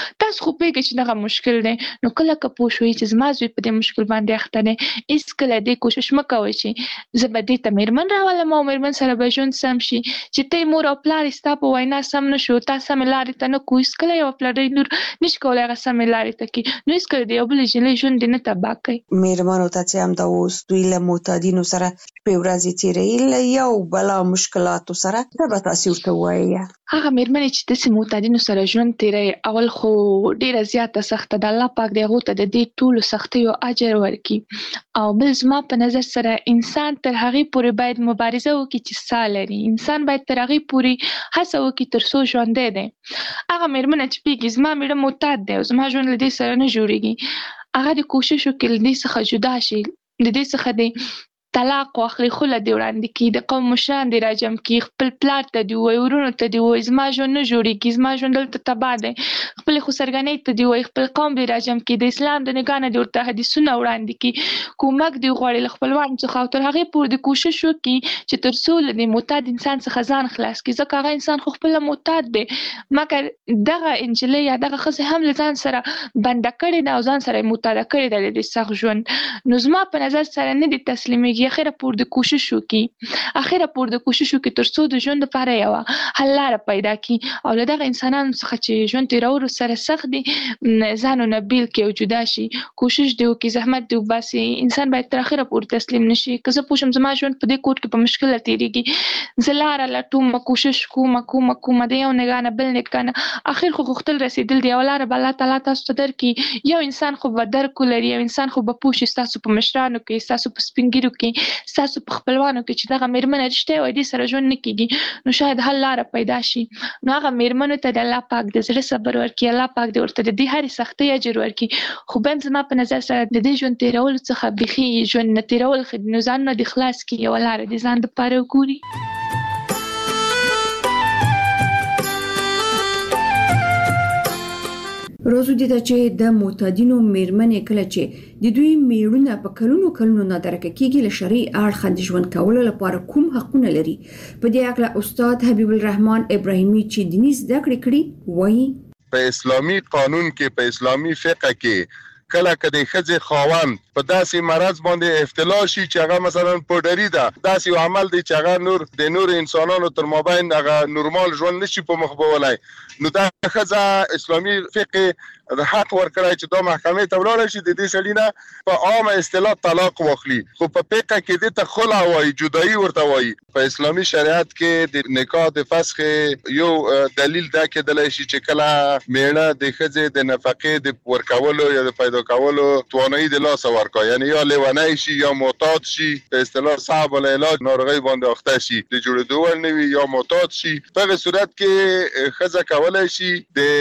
تاسو خو پیګه چې دغه مشکل دی نو کله که پوه شوي چې زما زوی په دې مشکل باندې اخته دی هیڅ کله دې کوشش مه کوئ چې زه به دې ته مېرمن راولم او مېرمن سره به ژوند سم شي چې ته مور او پلار ستا په وینا سم نه شو تا سمې لارې ته نه کو هیڅکله یو پلاری لور نشي کولی هغه سمې لارې ته کړي نو هیڅکله د یو بلې نجلۍ ژوند دې نه تباه کوي. مېرمنو ته چې همدا اوس دوی له معتادینو سره شپې ورځې تېروي له یو بلا مشکلاتو سره څه به تاسې ورته ووایئ؟ هغه مېرمنې چې داسې معتادینو سره ژوند تېروي اول خو ډېره زیاته سخته ده الله پاک د هغو ته د دې ټولو سختیو اجر ورکړي او بل زما په نظر سره انسان تر هغې پورې باید مبارزه وکړي چې ساه لري انسان باید تر هغې پورې هڅه وکړي تر څو ژوندی دی. هغه مېرمنه چې پوهېږي زما مېړه معتاد دی او زما ژوند له دې سره نه جوړېږي هغه د کوشش وکړي له دې څخه جدا شي د دې څخه د طلاق واخلي خوله دې وړاندې کړي د قوم مشران دې راجم کړي خپل پلار ته دې ووایي ورونو ته دې ووایي زما ژوند نه جوړېږي زما ژوند دلته تباه دی خپلې خسرګنۍ ته دې ووایي خپل قوم دې راجم کړي د اسلام د نګاه نه دې ورته حدیثونه وړاندې کړي کومک دې وغواړي له خپلوانو څخه او تر هغې پورې دې کوشش وکړي چې تر څو له دې معتاد انسان څخه ځان خلاص کړي ځکه هغه انسان خو خپله معتاد دی مګر دغه نجلۍ یا دغه ښځې هم له ځان سره بنده کړې ده او ځان سره یې معتاده کړې ده د دې سخت ژوند نو زما په نظر سره نه دې تسلیمېږي اخره پورې د کوشش وکړي اخره پورې د کوشش وکړي تر څو د ژوند لپاره یوه حل لاره پیدا کړي او له دغه انسانانو څخه چې ژوند تېرولو سره سخت دي ځان ونه بیل کړي او جدا شي کوشش دې وکړي زحمت دې وباسي انسان باید تر اخره پورې تسلیم نه شي که زه پوه شم زما ژوند په دې کور کې په مشکله تېرېږي زه لاره لټوم کوشش کومه کومه کومه د یو نګاه نه بل نګاه نه اخر خو غوښتل رسېدل د یوه لاره به الله تعالی تاسو ته درکړي یو انسان خو به درک ولري یو انسان خو به پوه شي ستاسو په مشرانو کې ستاسو په سپین ږیرو کې ستاسو په خپلوانو کې چې دغه مېرمنه رښتیا وایي دې سره ژوند نه کېږي نو شاید حل لاره پیدا شي نو هغه مېرمنو ته د الله پاک د زړه صبر ورکړي الله پاک دې ورته د دې هرې سختۍ اجر ورکړي خو بیا هم زما په نظر سره د دې ژوند تېرولو څخه بیخي ژوند نه تېرول ښه دي نو ځانونه دې خلاص کړي یوه لاره دې ځان دپاره وګوري. روزو دي ته چې د معتادینو مېرمنې کله چې د دوی میړونه په کلونو کلونو نادرکه کېږي له شرعي اړخه د ژوند کولو لپاره کوم حقونه لري په دې اړه استاد حبیب الرحمن ابراهیمي چې دیني زده کړې کړي وایي په اسلامي قانون کې په اسلامي فقه کې کله کله خځه خاوند په داسې مرض باندې ابتلا شي چې هغه مثلا پوډری ده داسې یو عمل دی چې هغه نور د نور انسانانو تر مابین هغه نورمال ژوند نشي په مخ بولای نو دا خځه اسلامي فقه د حق ورکړای چې دا محکمې ته ولاړ شي د دې سړي نه په عامه اصطلاح طلاق واخلي خو په فقه کې د ته خلع وایي جدایي ورته وایي په اسلامي شریعت کې د نکاح د فسخ یو دلیل دا کېدلی شي چې کله میړه د ښځې د نفقې د ورکولو یا د پیدا کولو توانایي د لاسه ورکړي یعنی یا لیونی شي یا معتاد شي په اصطلاح صعب العلاج ناروغۍ باندې اخته شي د جوړېدو وړ نه وي یا معتاد شي په هغه صورت کې ښځه کولی شي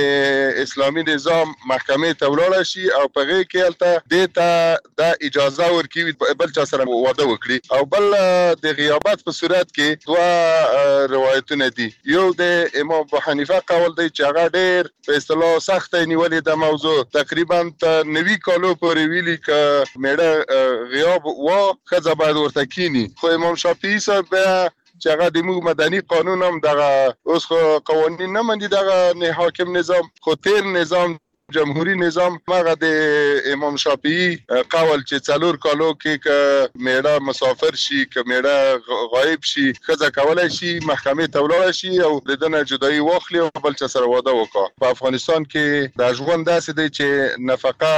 د اسلامي نظام محکمې ته ولاړه شي او په هغې کې هلته دې ته دا اجازه ورکوي بل چا سره واده وکړي او بل د غیابت په صورت کې دوه روایتونه دي یو د امام ابو حنیفه قول دی چې هغه ډېر په اصطلاح سخته نیولې د موضوع تقریبا تر نوي کالو پورې ویلي که میړه غیاب و ښځه باید ورته کینی خو امام شافعي صاحب بیا چې هغه د موږ مدني قانون هم دغه اوس خو قوانین نه مني دغه حاکم نظام خو تیر نظام جمهوری نظام هغه د امام شافعي قول چې څلور کالو کې که میړه مسافر شي که میړه غایب شي ښځه کولی شي محکمې ته ولاړه شي او د ده نه جدایي واخلي او بل چا سره واده وکړه په افغانستان کې دا ژوند داسې دی چې نفقه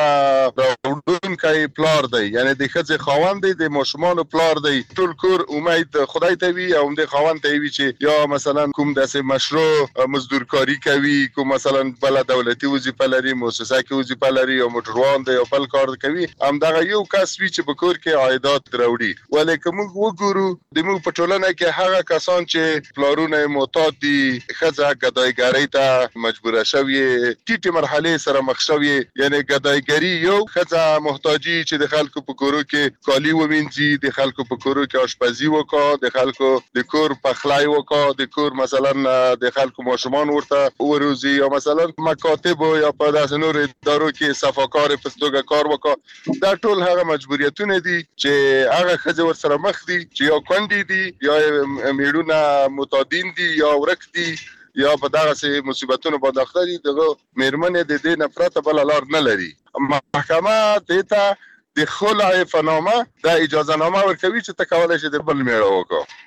راوړونکی پلار دی یعنی د ښځې خاوند دی د ماشومانو پلار دی ټول کور امید خدای ته وي او همدې خاوند ته وي چې یا مثلا کوم داسې مشروع مزدورکاري کوي کوم مثلا بله دولتي وظیفه لري مؤسسه کې وظیفه لري او موټروان دی او بل کار کوي همدغه یو کس وي چې په کور کې عایدات راوړي ولې که موږ وګورو د موږ په ټولنه کې هغه کسان چې پلارونه معتاد دي ښځه ګدایګرۍ ته مجبوره شوې ټیټې مرحلې سره مخ شوې یعنی ګدایګري یو ښځه محتاجي چې د خلکو په کورو کې کالي ووینځي د خلکو په کورو کې آشپزي وکړه د خلکو د کور پخلی وکړه د کور مثلا د خلکو ماشومان ورته وروزي یا مثلا مکاتب یا په نور ادارو کې صفاکار په توګه کار وکړه دا ټول هغه مجبوریتونه دي چې هغه ښځې ورسره مخ دي چې یا کونډې دي یا میړونه معتادین دي یا ورک دي یا په دغه مصیبتونو باندې اخته دي دغه میرمنې د دې نفرت بل لار نه لري. محکمه دیتا د خلع فنامه د اجازه نامه ورکوي چې ته کولای شې د بل میړه وکړې.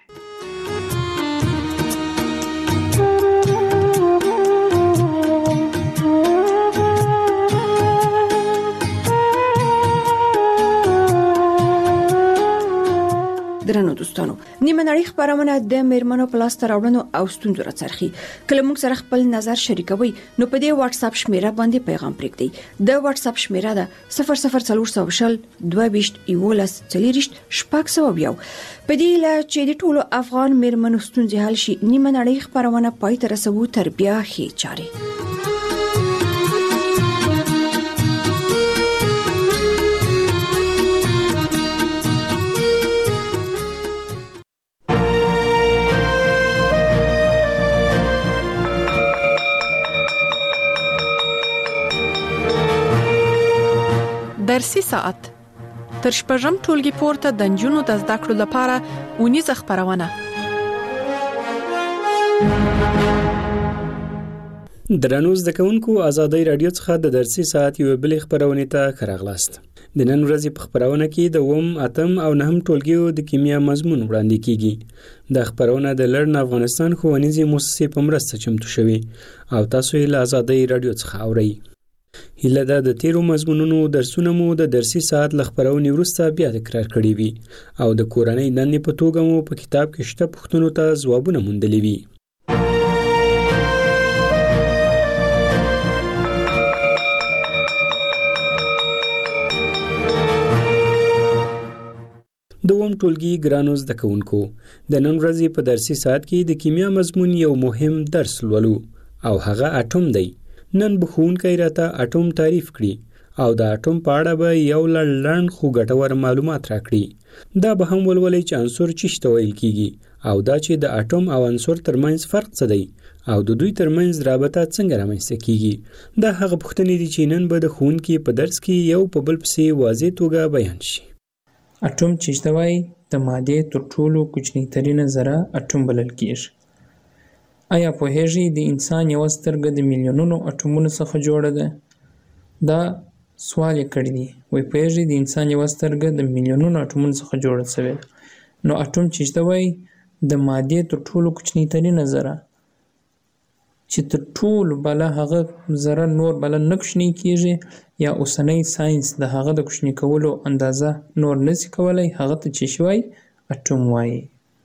درنو دوستانو، نیمه نړۍ خبرونه د میرمنو په لاس راوړنو او ستونزو راڅرخي. کله موږ سره خپل نظر شریکوي نو په دې واتس اپ شمیره باندې پیغام پرېږدئ. د واتس اپ شمیره ده صفر صفر څلور سوه شل دوه ویشت یولس څلوېښت شپږ سوه یو. په دې له چې د ټولو افغان میرمنو ستونزې حل شي، نیمه نړۍ خبرونه پای ته رسوو تر بیا ښې چارې. درسي ساعت تر شپږم ټولګي پورته د نجونو د زده کړو لپاره اونیزه خبرونه. درنو زده کوونکو، ازادي رادیو څخه د درسي ساعت یو بل خبرونه ته راغلاست. د نن ورځې په خبرونه کې د اوم، اتم او نهم ټولګیو د کیمیا مضمون وړاندې کیږي. د خبرونه د لړن افغانستان ښوونیزې مؤسسې په مرسته چمتو شوی او تاسو یې له ازادي رادیو څخه اورئ. هیله ده د تیرو مضمونونو درسونه مو د درسي ساعت له خبرونې وروسته بیا تکرار کړي وي او د کورنۍ دندې په توګه مو په کتاب کې شته پوښتنو ته ځوابونه موندلي وي. دوم ټولګي ګرانو زده کوونکو، د نن ورځې په درسي ساعت کې د کیمیا مضمون یو مهم درس لولو او هغه اټوم دی. نن به ښوونکی راته اټوم تعریف کړي او د اټوم په اړه به یو لړ لنډ خو ګټور معلومات راکړي. دا به هم ولولئ چې عنصر څه ته ویل کیږي او دا چې د اټوم او عنصر ترمنځ فرق څه دی او د دوی ترمنځ رابطه څنګه رامنځته کیږي. دا هغه پوښتنې دي چې نن به د ښوونکي په درس کې یو په بل پسې واضح توګه بیان شي. اټوم چې ته وایي د مادې تر ټولو کوچنی ترینه ذره اټوم بلل کیږي. آیا پوهیږئ د انسان یو سترګه د میلیونونو اټومونو څخه جوړه ده؟ دا سوال یې کړی دی. وایي پوهیږئ د انسان یو سترګه د میلیونونو اټومونو څخه جوړه شوې ده. نو اټوم چې ته وایي د مادې تر ټولو کوچنی ترینه ذره چې تر ټولو بله هغه ذره نور بله نه کوچنی کیږي یا اوسنی ساینس د هغه د کوچني کولو اندازه نور نشي کولی، هغه ته چې شي وایي اټوم وایي.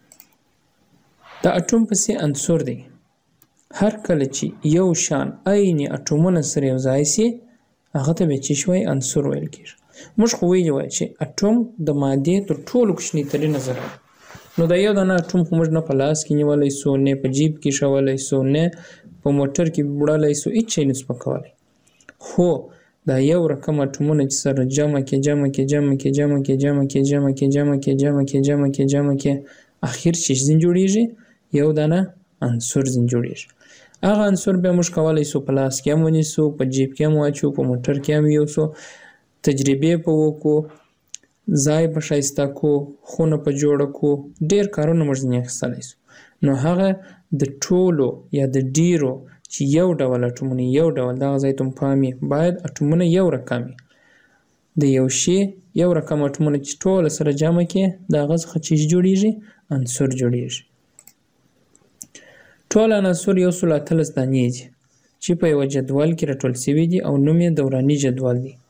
د اټوم پسې عنصر دی. هر کله چې یو شان عین اټومونه سره یو ځای سي هغه ته به چې شوی عنصر ویل کیږي. موږ خو ویلي وای چې اټوم د مادې تر ټولو کوچنی ترینه ذره. نو دا یو دانه اټوم خو موږ نه په لاس کې نیولی سو، نه په جیب کې شولی سو، نه په موټر کې وړلی سو، هیڅ شی نسو پکولی. خو دا یو رقم اټومونه چې سره جمع کې جمع کې جمع کې جمع کې جمع کې جمع کې جمع کې جمع کې جمع کې جمع کې اخر چې ځین جوړیږي یو دانه عنصر ځین جوړیږي. هغه عنصر بیا موږ کولی سو په لاس کې هم ونیسو، په جیب کې هم واچو، په موټر کې هم یوسو، تجربې په وکړو، ځای په ښایسته کو، خونه په جوړه کو، ډېر کارونه موږ ځینې اخیستلی سو. نو هغه د ټولو یا د ډیرو چې یو ډول اټومونه یو ډول دغه ځای ته مو پام وي باید اټومونه یو رقم وي. د یو شي یو رقم اټومونه چې ټوله سره جمع کړې د هغه څخه چې جوړیږي عنصر جوړیږي. ټول عناصر یو سل اتلس دانې دي چې په یوه جدول کې راټول شوي دي او نوم یې دوراني جدول دی.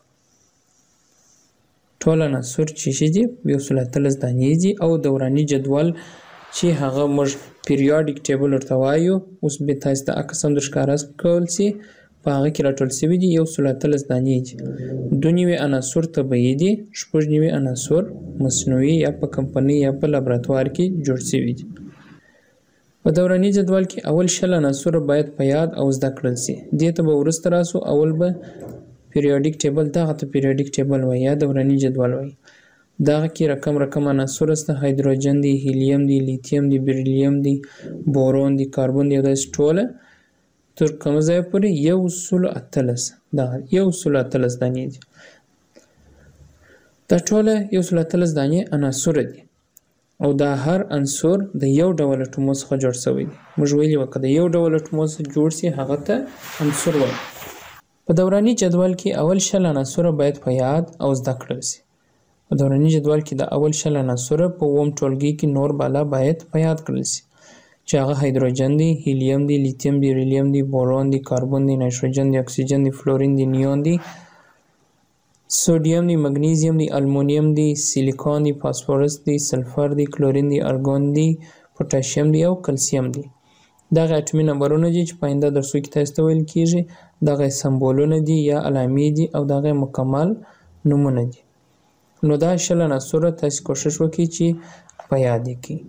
ټول عناصر چې دي یو سل اتلس دانې دي او دوراني جدول چې هغه موږ پیریاډیک ټیبل ورته وایو، اوس به تاسو ته عکس هم درښکاره کول سي، په هغه کې راټول شوي دي یو سل اتلس دانې دي. دوه نوي عناصر طبیعي دي، شپږ نوي عناصر مصنوعي یا په کمپنۍ یا په لابراتوار کې جوړ شوي دي. په دوراني جدول کې اول شل عناصر باید په یاد او زده کړل سي. دې ته به وروسته راسو. اول به پیریاډیک ټیبل، دغه ته پیریاډیک ټیبل وایي یا دوراني جدول وایي. دغه کې رقم رقم عناصر سته، هایدروجن دی، هیلیم دی، لیتیم دی، بریلییم دی، بورون دی، کاربن دی او داسې ټوله تر کومه ځایه پورې یو سل اتلس دغه یو سل اتلس دانې دي. دا ټوله یو سل اتلس دانې عناصر دي. او دا هر عنصر د یو ډول اټومو څخه جوړ شوی دی. موږ ویلي وو که د یو ډول اټومو څخه جوړ شي هغه ته عنصر وایي. په دوراني جدول کې اول شل عناصر باید په یاد او زده کړل شي. په دوراني جدول کې د اول شل عناصر په اووم ټولګي کې نور بالا باید په یاد کړل شي چې هغه هایدروجن دی، هیلیم دی، لیتیم دی، ریلیم دی، بورون دی، کاربن دی، نایتروجن دی، اکسیجن دی، فلورین دی، نیون دی، سوډیم دی، مګنیزیم دی، المونیم دی، سیلیکون دی، فاسفورس دی، سلفر دی، کلورین دی، ارګون دی، پوتاشیم دی او کلسیم دی. دغه اټومي نمبرونه دي چې په آینده درسو کې تاسو ته ویل کېږي. دغه سمبولونه دي یا علامې دي او دغه مکمل نومونه دي. نو دا شل عناصر تاسو کوشش وکړئ چې په یاد کړئ.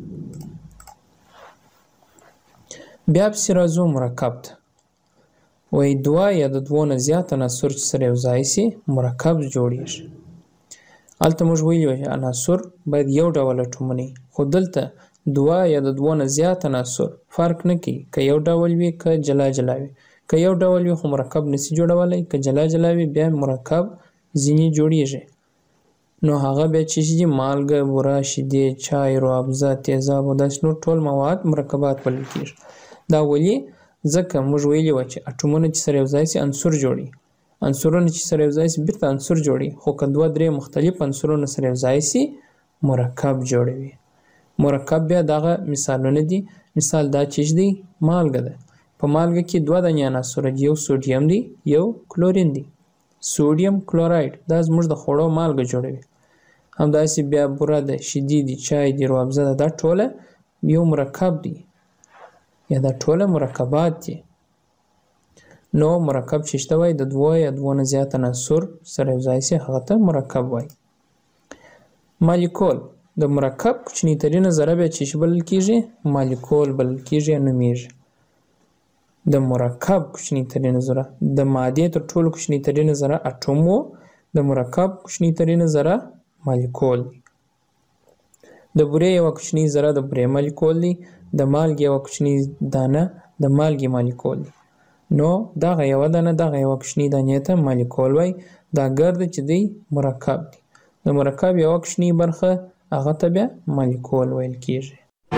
بیا پسې راځو مرکب ته. وایي دوه یا د دوو نه زیات عناصر چې سره یو ځای شي مرکب جوړیږي. هلته موږ ویلي وو چې عناصر باید یو ډول اټومونه وي، خو دلته دوه یا د دوو نه زیات عناصر فرق نه کوي که یو ډول وي که جلا جلا وي. که یو ډول وي خو مرکب نشي جوړولی، که جلا جلا وي بیا مرکب ځینې جوړیږي. نو هغه بیا چې شي مالګه، بوره، شیدې، چای، روابزه، تیزاب او داسې نور ټول مواد مرکبات بلل کېږي. دا ولې؟ ځکه موږ ویلي وو چې اټومونه چې سره یو ځای شي عنصر جوړي، عنصرونه چې سره یو ځای شي بیرته عنصر جوړي، خو که دوه درې مختلف عنصرونه سره یو ځای شي مرکب جوړوي. مرکب بیا دغه مثالونه دي. مثال دا چې دی مالګه ده. په مالګه کې دوه دانې عناصر دي، یو سوډیم دی یو کلورین دی. سوډیم کلوراید دا زموږ د خوړو مالګه جوړوي. همداسې بیا بوره ده، شیدې دي، چای دی، روابزه ده، دا ټوله یو مرکب دی یا دا ټوله مرکبات دي. نو مرکب چې شته وایي د دوه یا دوه نه زیات عناصر سره یو ځای شي هغه ته مرکب وایي. مالیکول د مرکب کوچني ترینه ذره بیا چې بلل کېږي مالیکول بلل کېږي یا نومیږي. د مرکب کوچني ترینه ذره د مادې تر ټولو کوچني ترینه ذره اټوم و، د مرکب کوچني ترینه ذره مالیکول دی. د بورې یوه کوچنۍ ذره د بورې مالیکول دی، د مالګې یوه کوچنۍ دانه د مالګې مالیکول دی. نو دغه یوه دانه دغه یوه کوچنۍ دانې ته مالیکول وایي. دا ګرده چې دی مرکب دی. د مرکب یوه کوچنۍ برخه هغه ته بیا مالیکول ویل کېږي.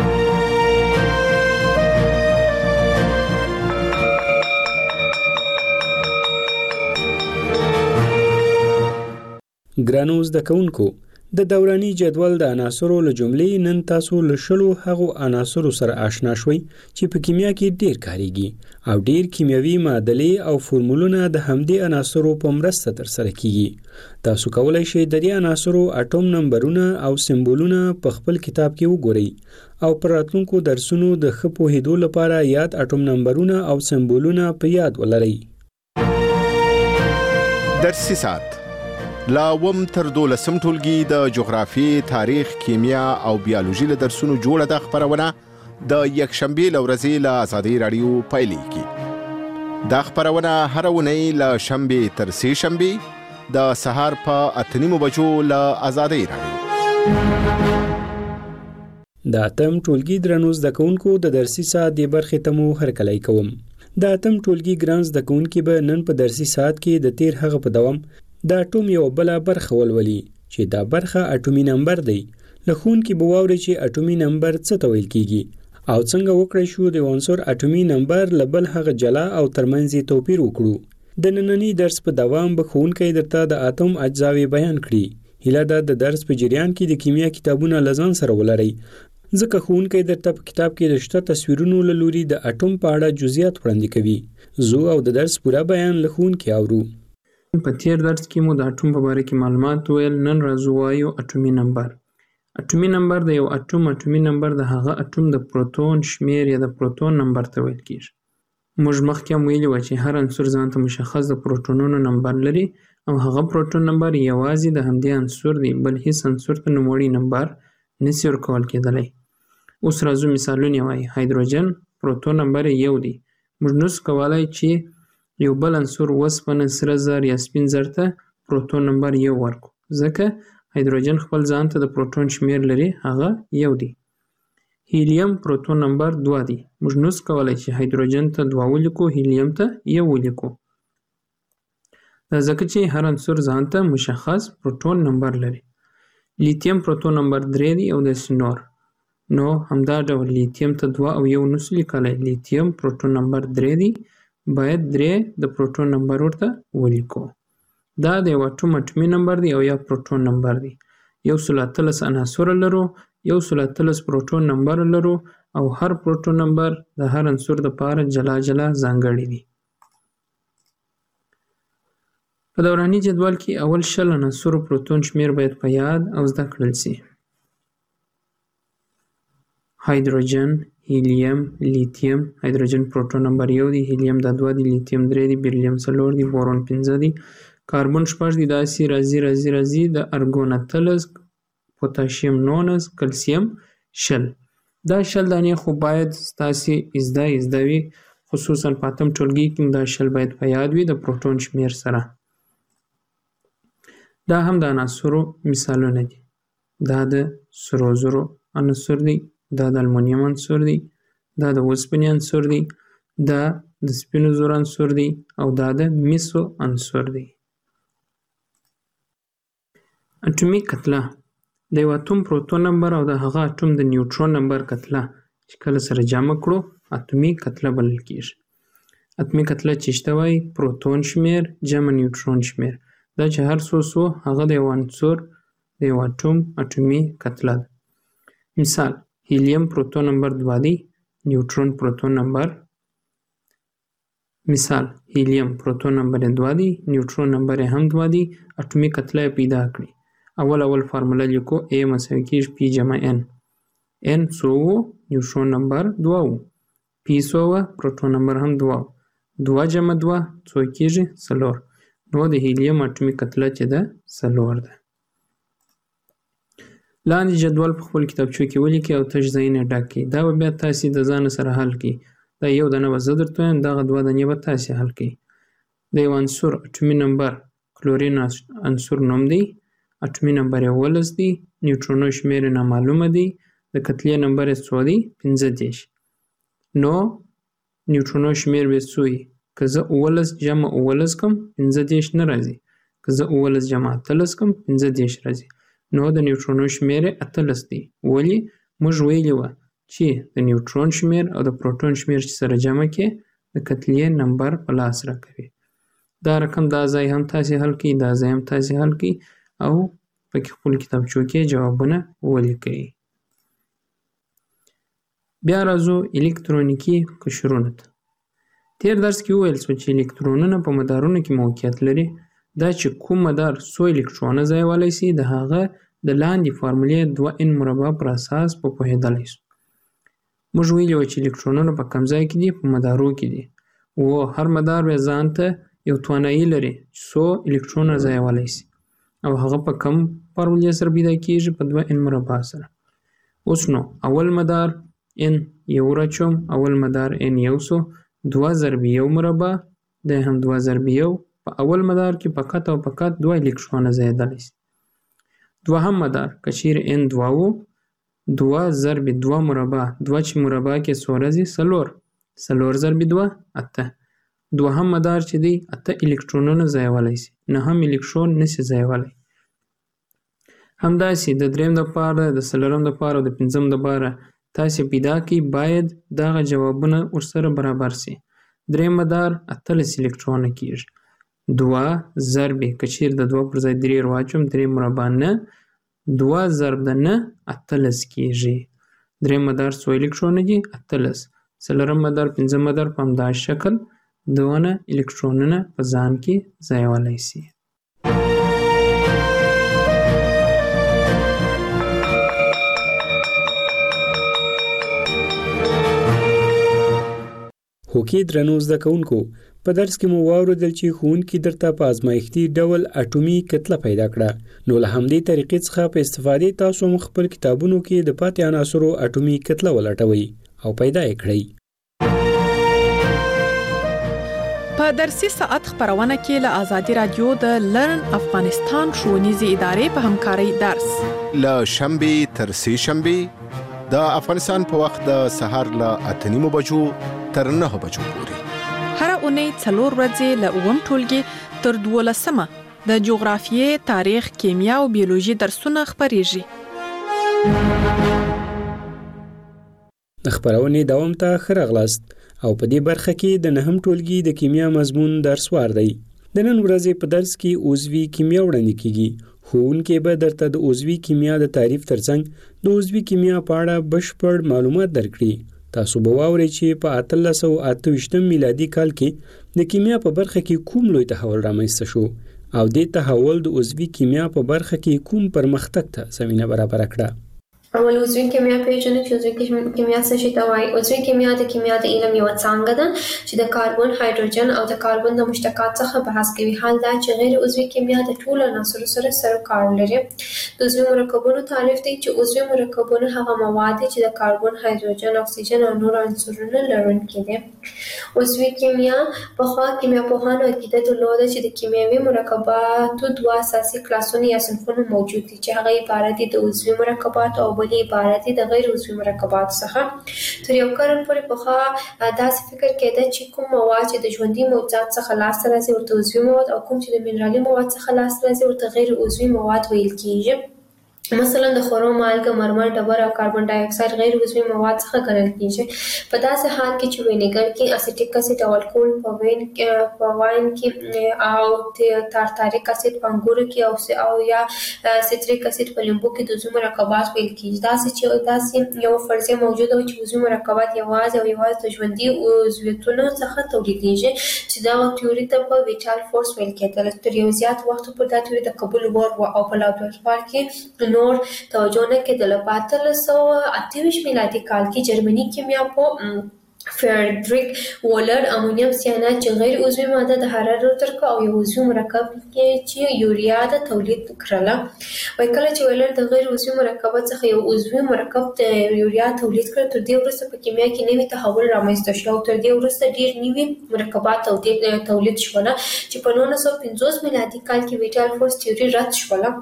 ګرانو زده کوونکو، د دوراني جدول د عناصرو له جملې نن تاسو له شلو هغو عناصرو سره آشنا شوئ چې په کیمیا کې ډیر کاریږي او ډیر کیمیاوي معادلې او فورمولونه د همدې عناصرو په مرسته ترسره کیږي. تاسو کولی شئ د دې عناصرو اټوم نمبرونه او سمبولونه په خپل کتاب کې وګورئ او پر راتلونکو درسونو د ښه پوهېدو لپاره یاد اټوم نمبرونه او سمبولونه په یاد ولرئ. درسي ساعت لا وم تر دولسم ټولګي د جغرافي، تاریخ، کیمیا او بیولوژي له درسونو جوړه د خبرونه د یکشنبې له ورځې له ازادي رادیو پیلېږي. دا خبرونه هره اونۍ له شنبې تر سې شنبې د سهار په اته نیمو بجو له ازادي رادیو. د اتم ټولګي درنو زده کوونکو د درسي ساعت د برخې ته مو هرکلی کوم. د اتم ټولګي ګران زده کوونکي به نن په درسي ساعت کې د تیر هغه په دوام د اټوم یو بله برخه ولولي چې دا برخه اټومي نمبر دی. له ښوونکي به واورئ چې اټومي نمبر څه ته ویل کېږي او څنګه وکړی شو د عنصر اټومي نمبر له بل هغه جلا او ترمنځ یې توپیر وکړو. د ننني درس په دوام به ښوونکی درته د اتوم اجزاوې بیان کړي. هیله ده د درس په جریان کې د کیمیا کتابونه له ځان سره ولرئ، ځکه ښوونکی درته په کتاب کې د شته تصویرونو له لوري د اټوم په اړه جزئیات وړاندې کوي. زه او د درس پوره بیان له ښوونکي اورو. په تیر درس کې مو د اټوم په باره کې معلومات ویل. نن راځو وایو اټومي نمبر. اټومي نمبر د یو اټوم اټومي نمبر د هغه اټوم د پروتون شمیر یا د پروتون نمبر ته ویل کېږي. موږ مخکې هم ویلي وو چې هر عنصر ځان ته مشخص د پروتونونو نمبر لري او هغه پروتون نمبر یوازې د همدې عنصر دی، بل هیڅ عنصر ته نوموړی نمبر نشي ورکول کېدلی. اوس راځو مثالونه وایو. هایدروجن پروتون نمبر یو دی. موږ نشو کولی چې یو بل عنصر وسپنه، سره زر یا سپین زر ته پروتون نمبر یو ورکو، ځکه هایدروجن خپل ځان ته د پروتون شمیر لري، هغه یو دی. هیلیم پروتون نمبر دوه دی. موږ نشو کولی چې هایدروجن ته دوه ولیکو، هیلیم ته یو ولیکو، دا ځکه چې هر عنصر ځان ته مشخص پروتون نمبر لري. لیتیم پروتون نمبر درې دی او داسې نور. نو همدا ډول لیتیم ته دوه او یو نسو لیکلی. لیتیم پروټون نمبر درې دی، باید درې د پروټون نمبر ورته ولیکو. دا د یو اټوم اټومي نمبر دی او یا پروټون نمبر دی. یو سل اتلس عناصر لرو، یو سل اتلس پروټون نمبر لرو او هر پروټون نمبر د هر عنصر دپاره جلا جلا ځانګړي دي. په دوراني جدول کې اول شل عناصرو پروتون شمیر باید په یاد او زده کړل سي. هایدروجن، هیلیم، لیتیم. هایدروجن پروټون نمبر یو دی، هیلیم دا دوه دی، لیتیم درې دی، بیریلیم څلور دی، بورون پنځه دی، کاربن شپږ دی، داسې راځي راځي راځي د ارګون اتلس، پوتاشیم نولس، کلسیم شل. دا شل دانې خو باید ستاسې ازده ازده وي، خصوصا په اتم ټولګي کې دا شل باید په یاد وي د پروټون شمیر سره. دا هم د عناصرو مثالونه دي. دا د سرو زرو عنصر دی، دا د المونیم عنصر دی، دا د اوسپنې عنصر دی، دا د سپینو زرو عنصر دی او دا د مسو عنصر دی. اټومي کتله د یو اتوم پروتون نمبر او د هغه اټوم د نیوټرون نمبر کتله چې کله سره جمع کړو اټومي کتله بلل کیږي. اټومي کتله چې شته وایي پروتون شمیر جمع نیوټرون شمیر. دا چې هر څو څو هغه د یو عنصر د یو اټوم اټومي کتله ده. مثال هیلیم پروتون نمبر دوه دی، نیوټرون پروتون نمبر مثال هیلیم پروتون نمبر دوه دی، نیوټرون نمبر هم دوه دی، اټومي کتله پیدا کړي. اول اول فارموله لیکو A مساوي کیږي P جمع N. N څو و؟ نیوټرون نمبر دوه و. P څو و؟ پروتون نمبر هم دوه و. دوه جمع دوه څو کیږي؟ څلور. نو د هیلیم اټومي کتله چې ده څلور ده. لاندې جدول په خپل کتابچو کې ولیکئ او تش ځایونه ډک کړئ. دا به بیا تاسې د ځان سره حل کړئ. دا یو دانه به زه درته وایم، دغه دوه دانې به تاسې حل کړئ. د یو عنصر اټومي نمبر کلورین عنصر نوم دی، اټومي نمبر یې اوولس دی، نیوټرونو شمیر یې نامعلومه دی، د کتلې نمبر یې څو دی؟ پنځه دېرش. نو نیوټرونو شمیر به څو وي؟ که زه اوولس جمع اوولس کم پنځه دېرش نه راځي، که زه اوولس جمع اتلس کم پنځه دېرش راځي. نو د نیوټرونو شمیر یې اتلس دی. ولې؟ موږ ویلي وه چې د نیوټرون شمیر او د پروټون شمیر چې سره جمع کې د کتلې نمبر په لاس راکوي. دا رقم دا ځای هم تاسې حل کړئ، دا ځای هم تاسې حل کړئ او پکې خپل کتابچو کې جوابونه ولیکئ. بیا راځو الکترونیکي قشرونو ته. تیر درس کې وویل شو چې الکترونونه په مدارونو کې موقعیت لري. دا چې کوم مدار څو الکترونه ځایولی شي د هغه د لاندې فارمولې دوه ان مربع پر اساس په پوهېدلی شو. موږ ویلي وو چې الکترونونه په کوم ځای کې دي؟ په مدارو کې دي. و هر مدار بیا ځان ته یو توانایي لري چې څو الکترونه ځایولی شي او هغه په کم فارمولې سره پیدا کېږي؟ په دوه ان مربع سره. اوس نو اول مدار ان یو راچوم، اول مدار ان یو سو، دوه ضرب یو مربع دی هم دوه ضرب یو. په اول مدار کې فقط او فقط دوه الکترونه ځایېدلی شي. دوهم مدار که چیرې ان دوه و، دوه ضرب دوه مربع، دوه چې مربع کې څو راځي؟ څلور. څلور ضرب دوه اته. دوهم مدار چې دی اته الکترونونه ځایولی شي، نهم الکترون نشي ځایولی. همداسې د دریم دپاره، د څلورم دپاره او د پنځم دپاره تاسې پیدا کړئ، باید دغه جوابونه ورسره برابر شي. دریم مدار اتلس الکترونه کېږي. دوه ضرب که چیرې د دوه پر ځای درې واچوم، درې مربع نه، دوه ضرب د نه اتلس کېږي. دریم مدار څو الکترونه دي؟ اتلس. څلورم مدار، پنځم مدار په همدا شکل دونه الکترونونه په ځان کې ځایولی شي. هوکې درنو زده کوونکو، په درس کې مو واورېدل چې ښوونکي درته په ازمایښتي ډول اټومي کتله پیدا کړه. نو له همدې طریقې څخه په استفادې تاسو هم خپل کتابونو کې د پاتې عناصرو اټومي کتله ولټوئ او پیدا یې کړئ. په درسي ساعت خبرونه کې له آزادي رادیو د لرن افغانستان ښوونیزې ادارې په همکارۍ درس له شنبې تر سې شنبې د افغانستان په وخت د سهار له اته نیمو بجو تر نهه بجو پورې. هر اونۍ څلور ورځې له اووم ټولګي تر دولسمه د جغرافیې، تاریخ، کیمیا او بیولوژي درسونه خپریږي. د خبرونې دوام ته ښه راغلاست او په دې برخه کې د نهم ټولګي د کیمیا مضمون درسوار دی. د نن ورځې په درس کې عضوي کیمیا وړاندې کیږي. ښوونکی به درته د عضوي کیمیا د تعریف ترڅنګ د عضوي کیمیا په اړه بشپړ معلومات درکړي. تاسو به واورئ چې په اتلس سوه اته ویشتم میلادي کال کې د کیمیا په برخه کې کوم لوی تحول رامنځته شو او دې تحول د عضوي کیمیا په برخه کې کوم پرمختګ ته زمینه برابر کړه. اول عضوي کیمیا پیژنو چې عضوي کیمیا څه شي ته وایي. عضوي کیمیا د کیمیا د علم یوه څانګه ده چې د کاربن، هایدروجن او د کاربن د مشتقات څخه بحث کوي. حال دا چې غیر عضوي کیمیا د ټولو عناصرو سره سره کار لري. د عضوي مرکبونو تعریف دی چې عضوي مرکبونه هغه مواد دي چې د کاربن، هایدروجن، اکسیجن او نور عنصرونه لرونکي دي. عضوي کیمیا پخوا کیمیاپوهانو عقیده درلوده چې د کیمیاوي مرکباتو دوه اساسي کلاسونه یا صنفونه موجود دي چې هغه عبارت دي د عضوي مرکباتو او بلې عبارت دي د غیر عضوي مرکباتو څخه. تر یو قرن پورې پخوا داسې فکر کېده چې کوم مواد چې د ژوندي موجودات څخه لاسته راځي ورته عضوي مواد او کوم چې د منرالي مواد څخه لاسته راځي ورته غیر عضوي مواد ویل کېږي. مثلا د خورو مالګه، مرمر، ډبره او کاربن ډای اکساید غیر عضوي مواد څخه ګڼل کېږي. په داسې حال کې چې وینیګر کې اسیټیک اسید او الکول په وین کې په واین کې او تارتاریک اسید په انګورو کې او او یا سیتریک اسید په لیمبو کې د عضوي مرکبات ویل کېږي. داسې چې داسې یو فرضیه موجوده وي چې عضوي مرکبات یوازې او یوازې د ژوندي عضویتونو څخه تولیدېږي چې دغه تیوري ته په ویټال فورس ویل کېدل. تر یو زیات وخت پورې دا تیوري د قبول وړ وه او په لابراتوار کې نور توجه نه کېدله. په اتلس سوه اته ویشت میلادي کال کې جرمني کیمیاپوه فریدریک وولر امونیم سیاناید چې غیر عضوي ماده د حرارت ترکه او یو عضوي مرکب کې چې یوریا د تولید کړله. وایي کله چې وولر د غیر عضوي مرکبات څخه یو عضوي مرکب د یوریا تولید کړ، تر دې وروسته په کیمیا کې نوي تحول رامنځته شو او تر دې وروسته ډېر نوي مرکبات تولید شوله چې په نولس سوه پنځوس میلادي کال کې ویټال فورس تیوري رد شوله.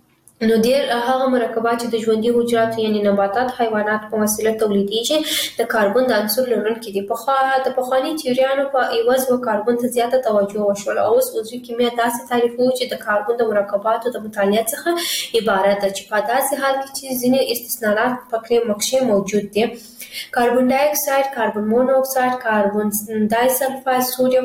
نو ډېر هغه مرکبات چې د ژوندي حجراتو یعنې نباتات، حیوانات په وسیله تولیدېږي د کاربن د عنصر لرونکي دي. پخوا د پخواني تیوریانو په عوض و کاربن ته زیاته توجه وشوله. اوس عضوي کیمیا داسې تعریفوي چې د کاربن د مرکباتو د مطالعه څخه عبارت ده چې په داسې حال کې چې ځینې استثناءات پکې مکشې موجود دي. کاربن ډای اکساید، کاربن مونو اکساید، کاربن ډای سلفاید، سوډیم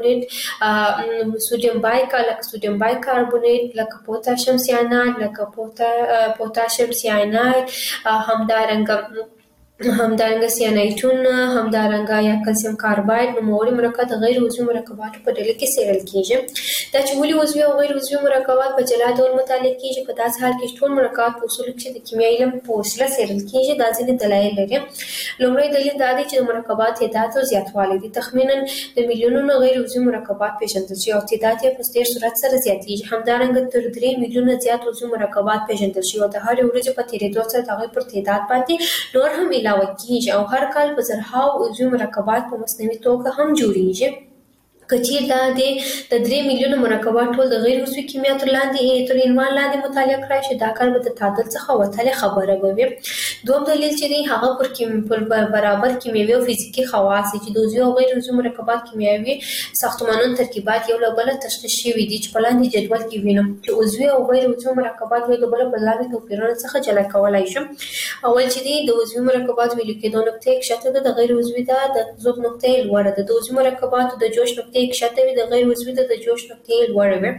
کاربونیټ، سوډیم بای لکه سوډیم بای کاربونیټ، لکه پوتاشیم سیاناید، لکه پوتاشیم سیاناید، همدارنګه همدارنګه سیانایټون، همدارنګه یا کلسیم کارباید نوموړي مرکب د غیر عضوي مرکباتو په ډله کې څېړل کېږي. دا چې ولې عضوي او غیر عضوي مرکبات په جلا ډول مطالعه کېږي، په داسې حال کې چې ټول مرکبات په اصولو کې د کیمیاوي علم په وسیله څېړل کېږي، دا ځینې دلایل لري. لومړی دلیل دا دی چې د مرکبات تعداد او زیاتوالی دی. تخمیناً د میلیونونو غیر عضوي مرکبات پیژندل شوي او تعداد یې په ډېر سرعت سره زیاتېږي. همدارنګه تر درې میلیونه زیات عضوي مرکبات پیژندل شوي او د هرې ورځې په تېرېدو سره د هغوی پر تعداد باندې نور هم علاوه کېږي او هر کال په زرهاو عضوي مرکبات په مصنوعي توګه هم جوړېږي. که چیرې دا د درې میلیونه مرکبات ټول د غیر عضوي کیمیا تر لاندې تر عنوان لاندې مطالعه کړای شي، دا کار به د تعادل څخه وتلې خبره به وي. دوم دلیل چې دی هغه پر پر برابر کیمیاوي او فزیکي خواص چې د عضوي او غیر عضوي مرکبات کیمیاوي ساختمانون ترکیبات یو له بله تشخیص شوي دي چې په لاندې جدول کې وینو چې عضوي او غیر عضوي مرکبات یو له بله په لاندې توپیرونو څخه جلا کولی شم. اول چې دی د عضوي مرکبات ویلو کېدو نقطه یې کښته ده، د غیر عضوي ده د ذوب نقطه یې لوړه ده. د عضوي مرکباتو د جوش نقطه یې کښته وي، د غیر عضوي ده د جوش نقطه یې لوړه وي.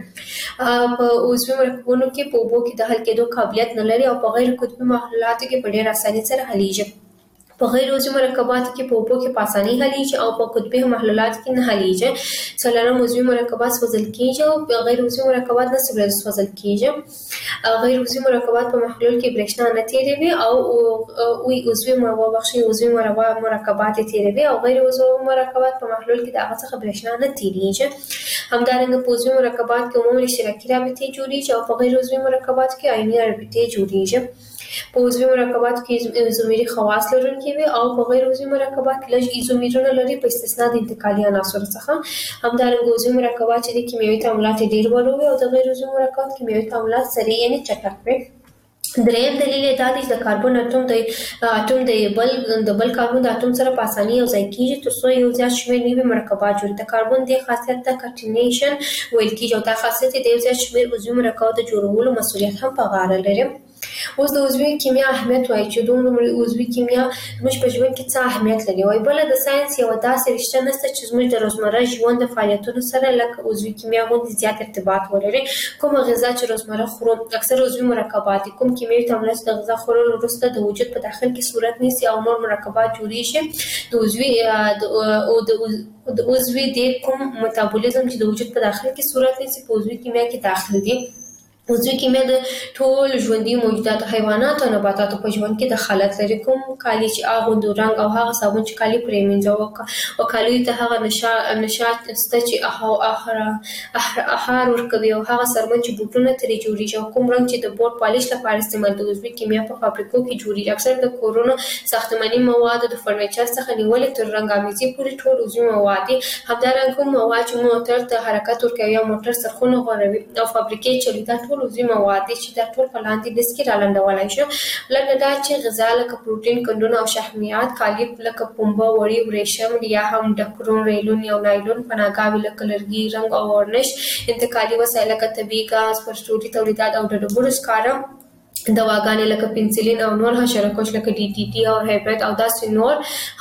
په عضوي مرکبونو کې په اوبو کې د حل کېدو قابلیت نه لري او په غیر قطبي محلولاتو کې په ډېر اسانۍ سره حلیږي. په غیر عضوي مرکباتو کې په اوبو کې په اسانۍ حلیږي او په قطبي محلولاتو کې نه حلیږي. څلورم عضوي مرکبات سوځل کېږي او په غیر عضوي مرکبات نه سوځل کېږي. غیر عضوي مرکبات په محلول کې برېښنا نه تېروي او وی عضوي وبخښئ عضوي مرکبات یې تېروي او غیر عضوي مرکبات په محلول کې د هغه څخه برېښنا نه تېرېږي. همدارنګه په عضوي مرکبات کې عموماً اشتراکي رابطې جوړېږي او په غیر عضوي مرکباتو کې آیوني رابطې جوړېږي. په عضوي مرکباتو کې ایزومري خواص لرونکي وي او په غیر عضوي مرکبات کې لږ ایزومرونه لري په استثنا د انتقالي عناصرو څخه. همدارنګه عضوي مرکبات چې د کیمیاوي تعاملات یې ډېر ورو وي او د غیر عضوي مرکبات کیمیاوي تعاملات سریع یعنې چټک وي. دریم دلیل یې دا دی چې د کاربن اټوم د اټوم د بل د بل کاربن د اټوم سره په اسانۍ یو ځای کېږي تر څو یو زیات شمېر نوي مرکبات جوړوي. د کاربن دې خاصیت ته کاټینیشن ویل کېږي او دا خاصیت د یو زیات شمېر عضوي مرکباتو د جوړولو مسؤلیت هم په غاړه لري. اوس د عضوي کیمیا اهمیت وایي چې دومره عضوي کیمیا موږ په ژوند کې څه اهمیت لري وایي بل د ساينس یو داسې رشته نشته چې موږ د روزمره ژوند د فعالیتونو سره لکه عضوي کیمیا غوندې زیات ارتباط ولري کومه غذا چې روزمره خورو اکثر عضوي مرکبات کوم کیمیاوي تعاملات د غذا خوړلو وروسته د وجود په داخل کې صورت نیسي او نور مرکبات جوړیږي د عضوي او د عضوي د کوم میتابولیزم چې د وجود په داخل کې صورت نیسي په عضوي کیمیا کې داخل دي عضوي کیمیا د ټول ژوندي موجودات حیوانات او نباتاتو په ژوند کې دخالت لري کوم کالی چې اغوندو رنگ او هغه صابون چې کالی پرې مینځو او کالی ته هغه نشا نشات است چې اهو اخر اخر ورکوي او هغه سرمن چې بوټونه ترې جوړیږي او کوم رنگ چې د بورډ پالیش لپاره استعمال د عضوي کیمیا په فابریکو کې جوړیږي اکثر د کورونو ساختماني مواد د فرنیچر څخه نیولې تر رنګ امیزي پورې ټول عضوي مواد دي همدارنګه کوم مواد چې موټر ته حرکت ورکوي او موټر سرخونه غوړوي او فابریکې چلی دا ټول عضوي مواد چې دا ټول په لاندې لیست کې رالنډولای شو لکه دا چې غذا لکه پروتین کندونه او شحمیات کالی لکه پنبه وړي ورېشم یا هم ډکرون ریلون یا نایلون پناګاوي لکه لرګي رنګ او ورنش انتقالي وسایل لکه طبي غاز پرسټوري تولیدات او د ډبرو سکاره دواګانې لکه پنسلین او نور حشرکش لکه ډي ټي ټي او هایبرید او داسې نور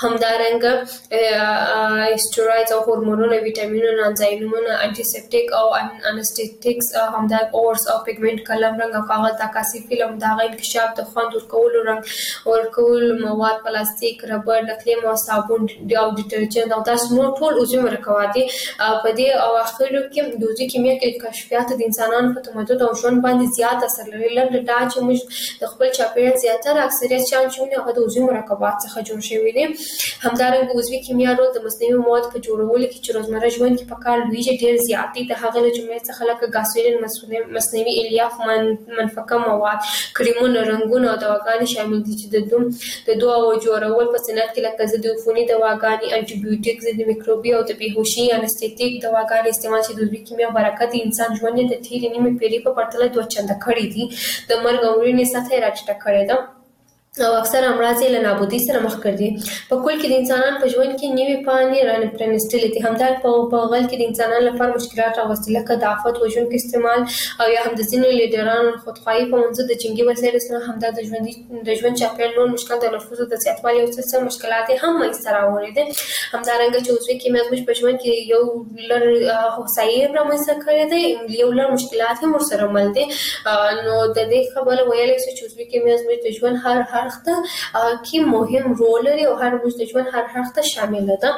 همدارنګه اسټروایډز او هورمونونه ویټامینونه انزایمونه انټي سیپټیک او انستیټیکس همدا اورس او پیګمنټ کلم رنګ او کاغذ داکاسي فلم دا غي انکشاف د خوند ورکولو رنګ ورکول مواد پلاستیک ربر نکلیم او صابون او ډیټرجنټ او داسې نور ټول عضوي مرکبات دي په دې او اخرو کې د عضوي کیمیا کې کشفیات د انسانانو په تمدن او ژوند باندې زیات اثر لري لکه دا چې د خپل چاپیریال زیاتره اکثریت شان چې هغه د عضوي مرکبات څخه جوړ شوی دي همدارنګه عضوي کیمیا رول د مصنوعي مواد په جوړولو کې چې روزمره ژوند کې په کار لویږي ډیر زیات دي د هغه له جملې څخه لکه غاسولین مصنوعي الیاف منفکه مواد کریمونه رنګونه او دواګانې شامل دي چې د دوم د دوا جوړول په صنعت کې لکه ضد عفوني دواګانې انټي بیوټیک ضد میکروبي او د بیهوشي انستیټیک دواګانې استعمال چې د عضوي کیمیا برکت انسان ژوند د تیرې نیمه پیړۍ په پرتله دوه چنده کړی دي د مرګ اورینې سطح راټیټه کړې ده او اکثر امراض له نابودي سره مخ کړي په کول کې د انسانانو په ژوند کې نیوي پانی رانه پرنستلې دي همدار په بغل کې د انسانانو لپاره مشکلات راوستل لکه د آفت وژن کې استعمال او یا هم د ځینو لیډرانو خودخواهي په منځ د جنگي وسایلو سره همدار د ژوند د ژوند چاپیریال نور مشکل د نفوذ د زیاتوالي او څه مشکلات هم مېستر راوړي دي همدارنګه چې عضوي کیمیا زموږ په ژوند کې یو لر هوسایي رامنځته کړی دی یو لر مشکلات هم ورسره مل دي نو د دې خبره ویلې چې عضوي کیمیا زموږ د ژوند هر هر ته کې مهم رول لري او هر موږ د ژوند هر حق ته شامل ده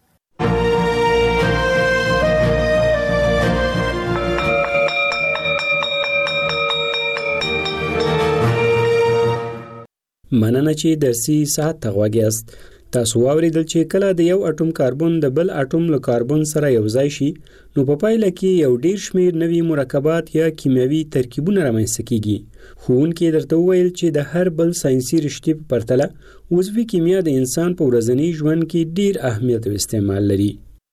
مننه چې درسي ساعت ته غوږیاست تاسو واوریدل چې کله د یو اټوم کاربن د بل اټوم له کاربن سره یوځای شي نو په پایله کې یو ډیر شمیر نوي مرکبات یا کیمیاوي ترکیبونه رامنځته کیږي ښوونکي درته وویل چې د هر بل ساينسي رشتې په پرتله عضوي کیمیا د انسان په ورځني ژوند کې ډیر اهمیت او استعمال لري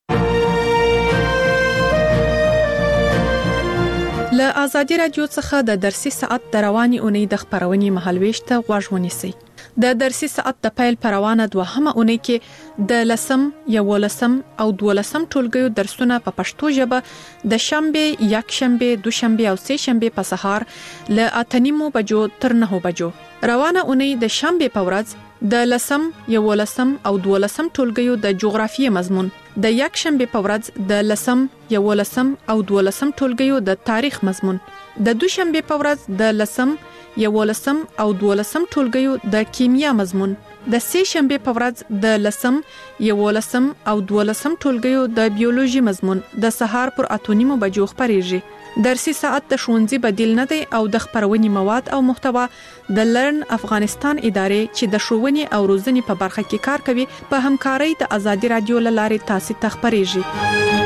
له آزادي رادیو څخه د درسي ساعت د رواني اونۍ د خبرونې مهالويش ته غوږ ونیسئ د درسي ساعت د پیل پروانه دوهمه اونۍ کې د لسم یولسم او دولسم ټولګیو درسونه په پښتو ژبه د شنبه یک شنبه دوشنبه او سه شنبه په سهار ل اتنیمو بجو تر نه بجو روانه اونۍ د شنبه په ورځ د لسم یولسم او دولسم ټولګیو د جغرافیې مضمون د یک شنبه په ورځ د لسم یولسم او دولسم ټولګیو د تاریخ مضمون د دوشنبه په ورځ د لسم یولسم او دولسم ټولګیو د کیمیا مضمون د سه شنبه په ورځ د لسم یولسم او دولسم ټولګیو د بیولوژي مضمون د سهار پر اتونیمو بجو خبريږي درسي ساعت د ښوونځي بدیل نه دی او د خبرونې مواد او محتوا د لرن افغانستان ادارې چې د ښوونې او روزنې په برخه کې کار کوي په همکارۍ د آزادي رادیو لارې تاسو ته خبريږي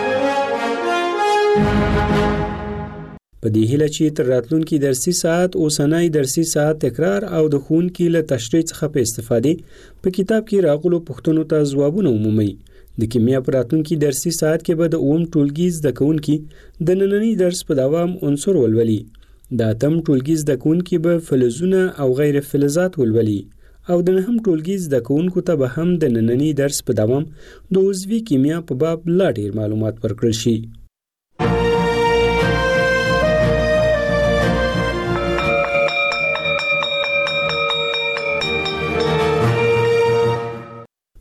په دې هیله چې تر راتلونکي درسي ساعت اوسنۍ درسي ساعت تکرار او د ښوونکي له تشریح څخه په استفادې په کتاب کې راغلو پوښتنو ته ځوابونه عمومي د کیمیا په راتلونکي درسي ساعت کې به د اوم ټولګي زده کوونکي د نننۍ درس په دوام عنصر ولولي د اتم ټولګي زده کوونکي به فلزونه او غیر فلزات ولولي او د نهم ټولګي زده کوونکو ته به هم د نننۍ درس په دوام د عضوي کیمیا په باب لا ډیر معلومات ورکړل شي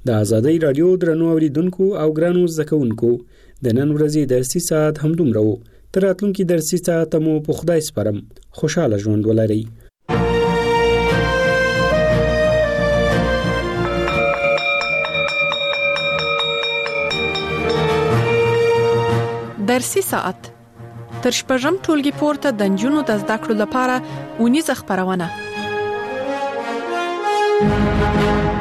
د آزادۍ رادیو درنو اوریدونکو او ګرانو زده کوونکو د نن ورځې درسي ساعت همدومره و. تر راتلونکي درسي ساعت مو په خدای سپارم. خوشاله ژوند ولرئ. درسي ساعت تر شپږم ټولګي پورته د نجونو د زده کړو لپاره اونیزه خپرونه.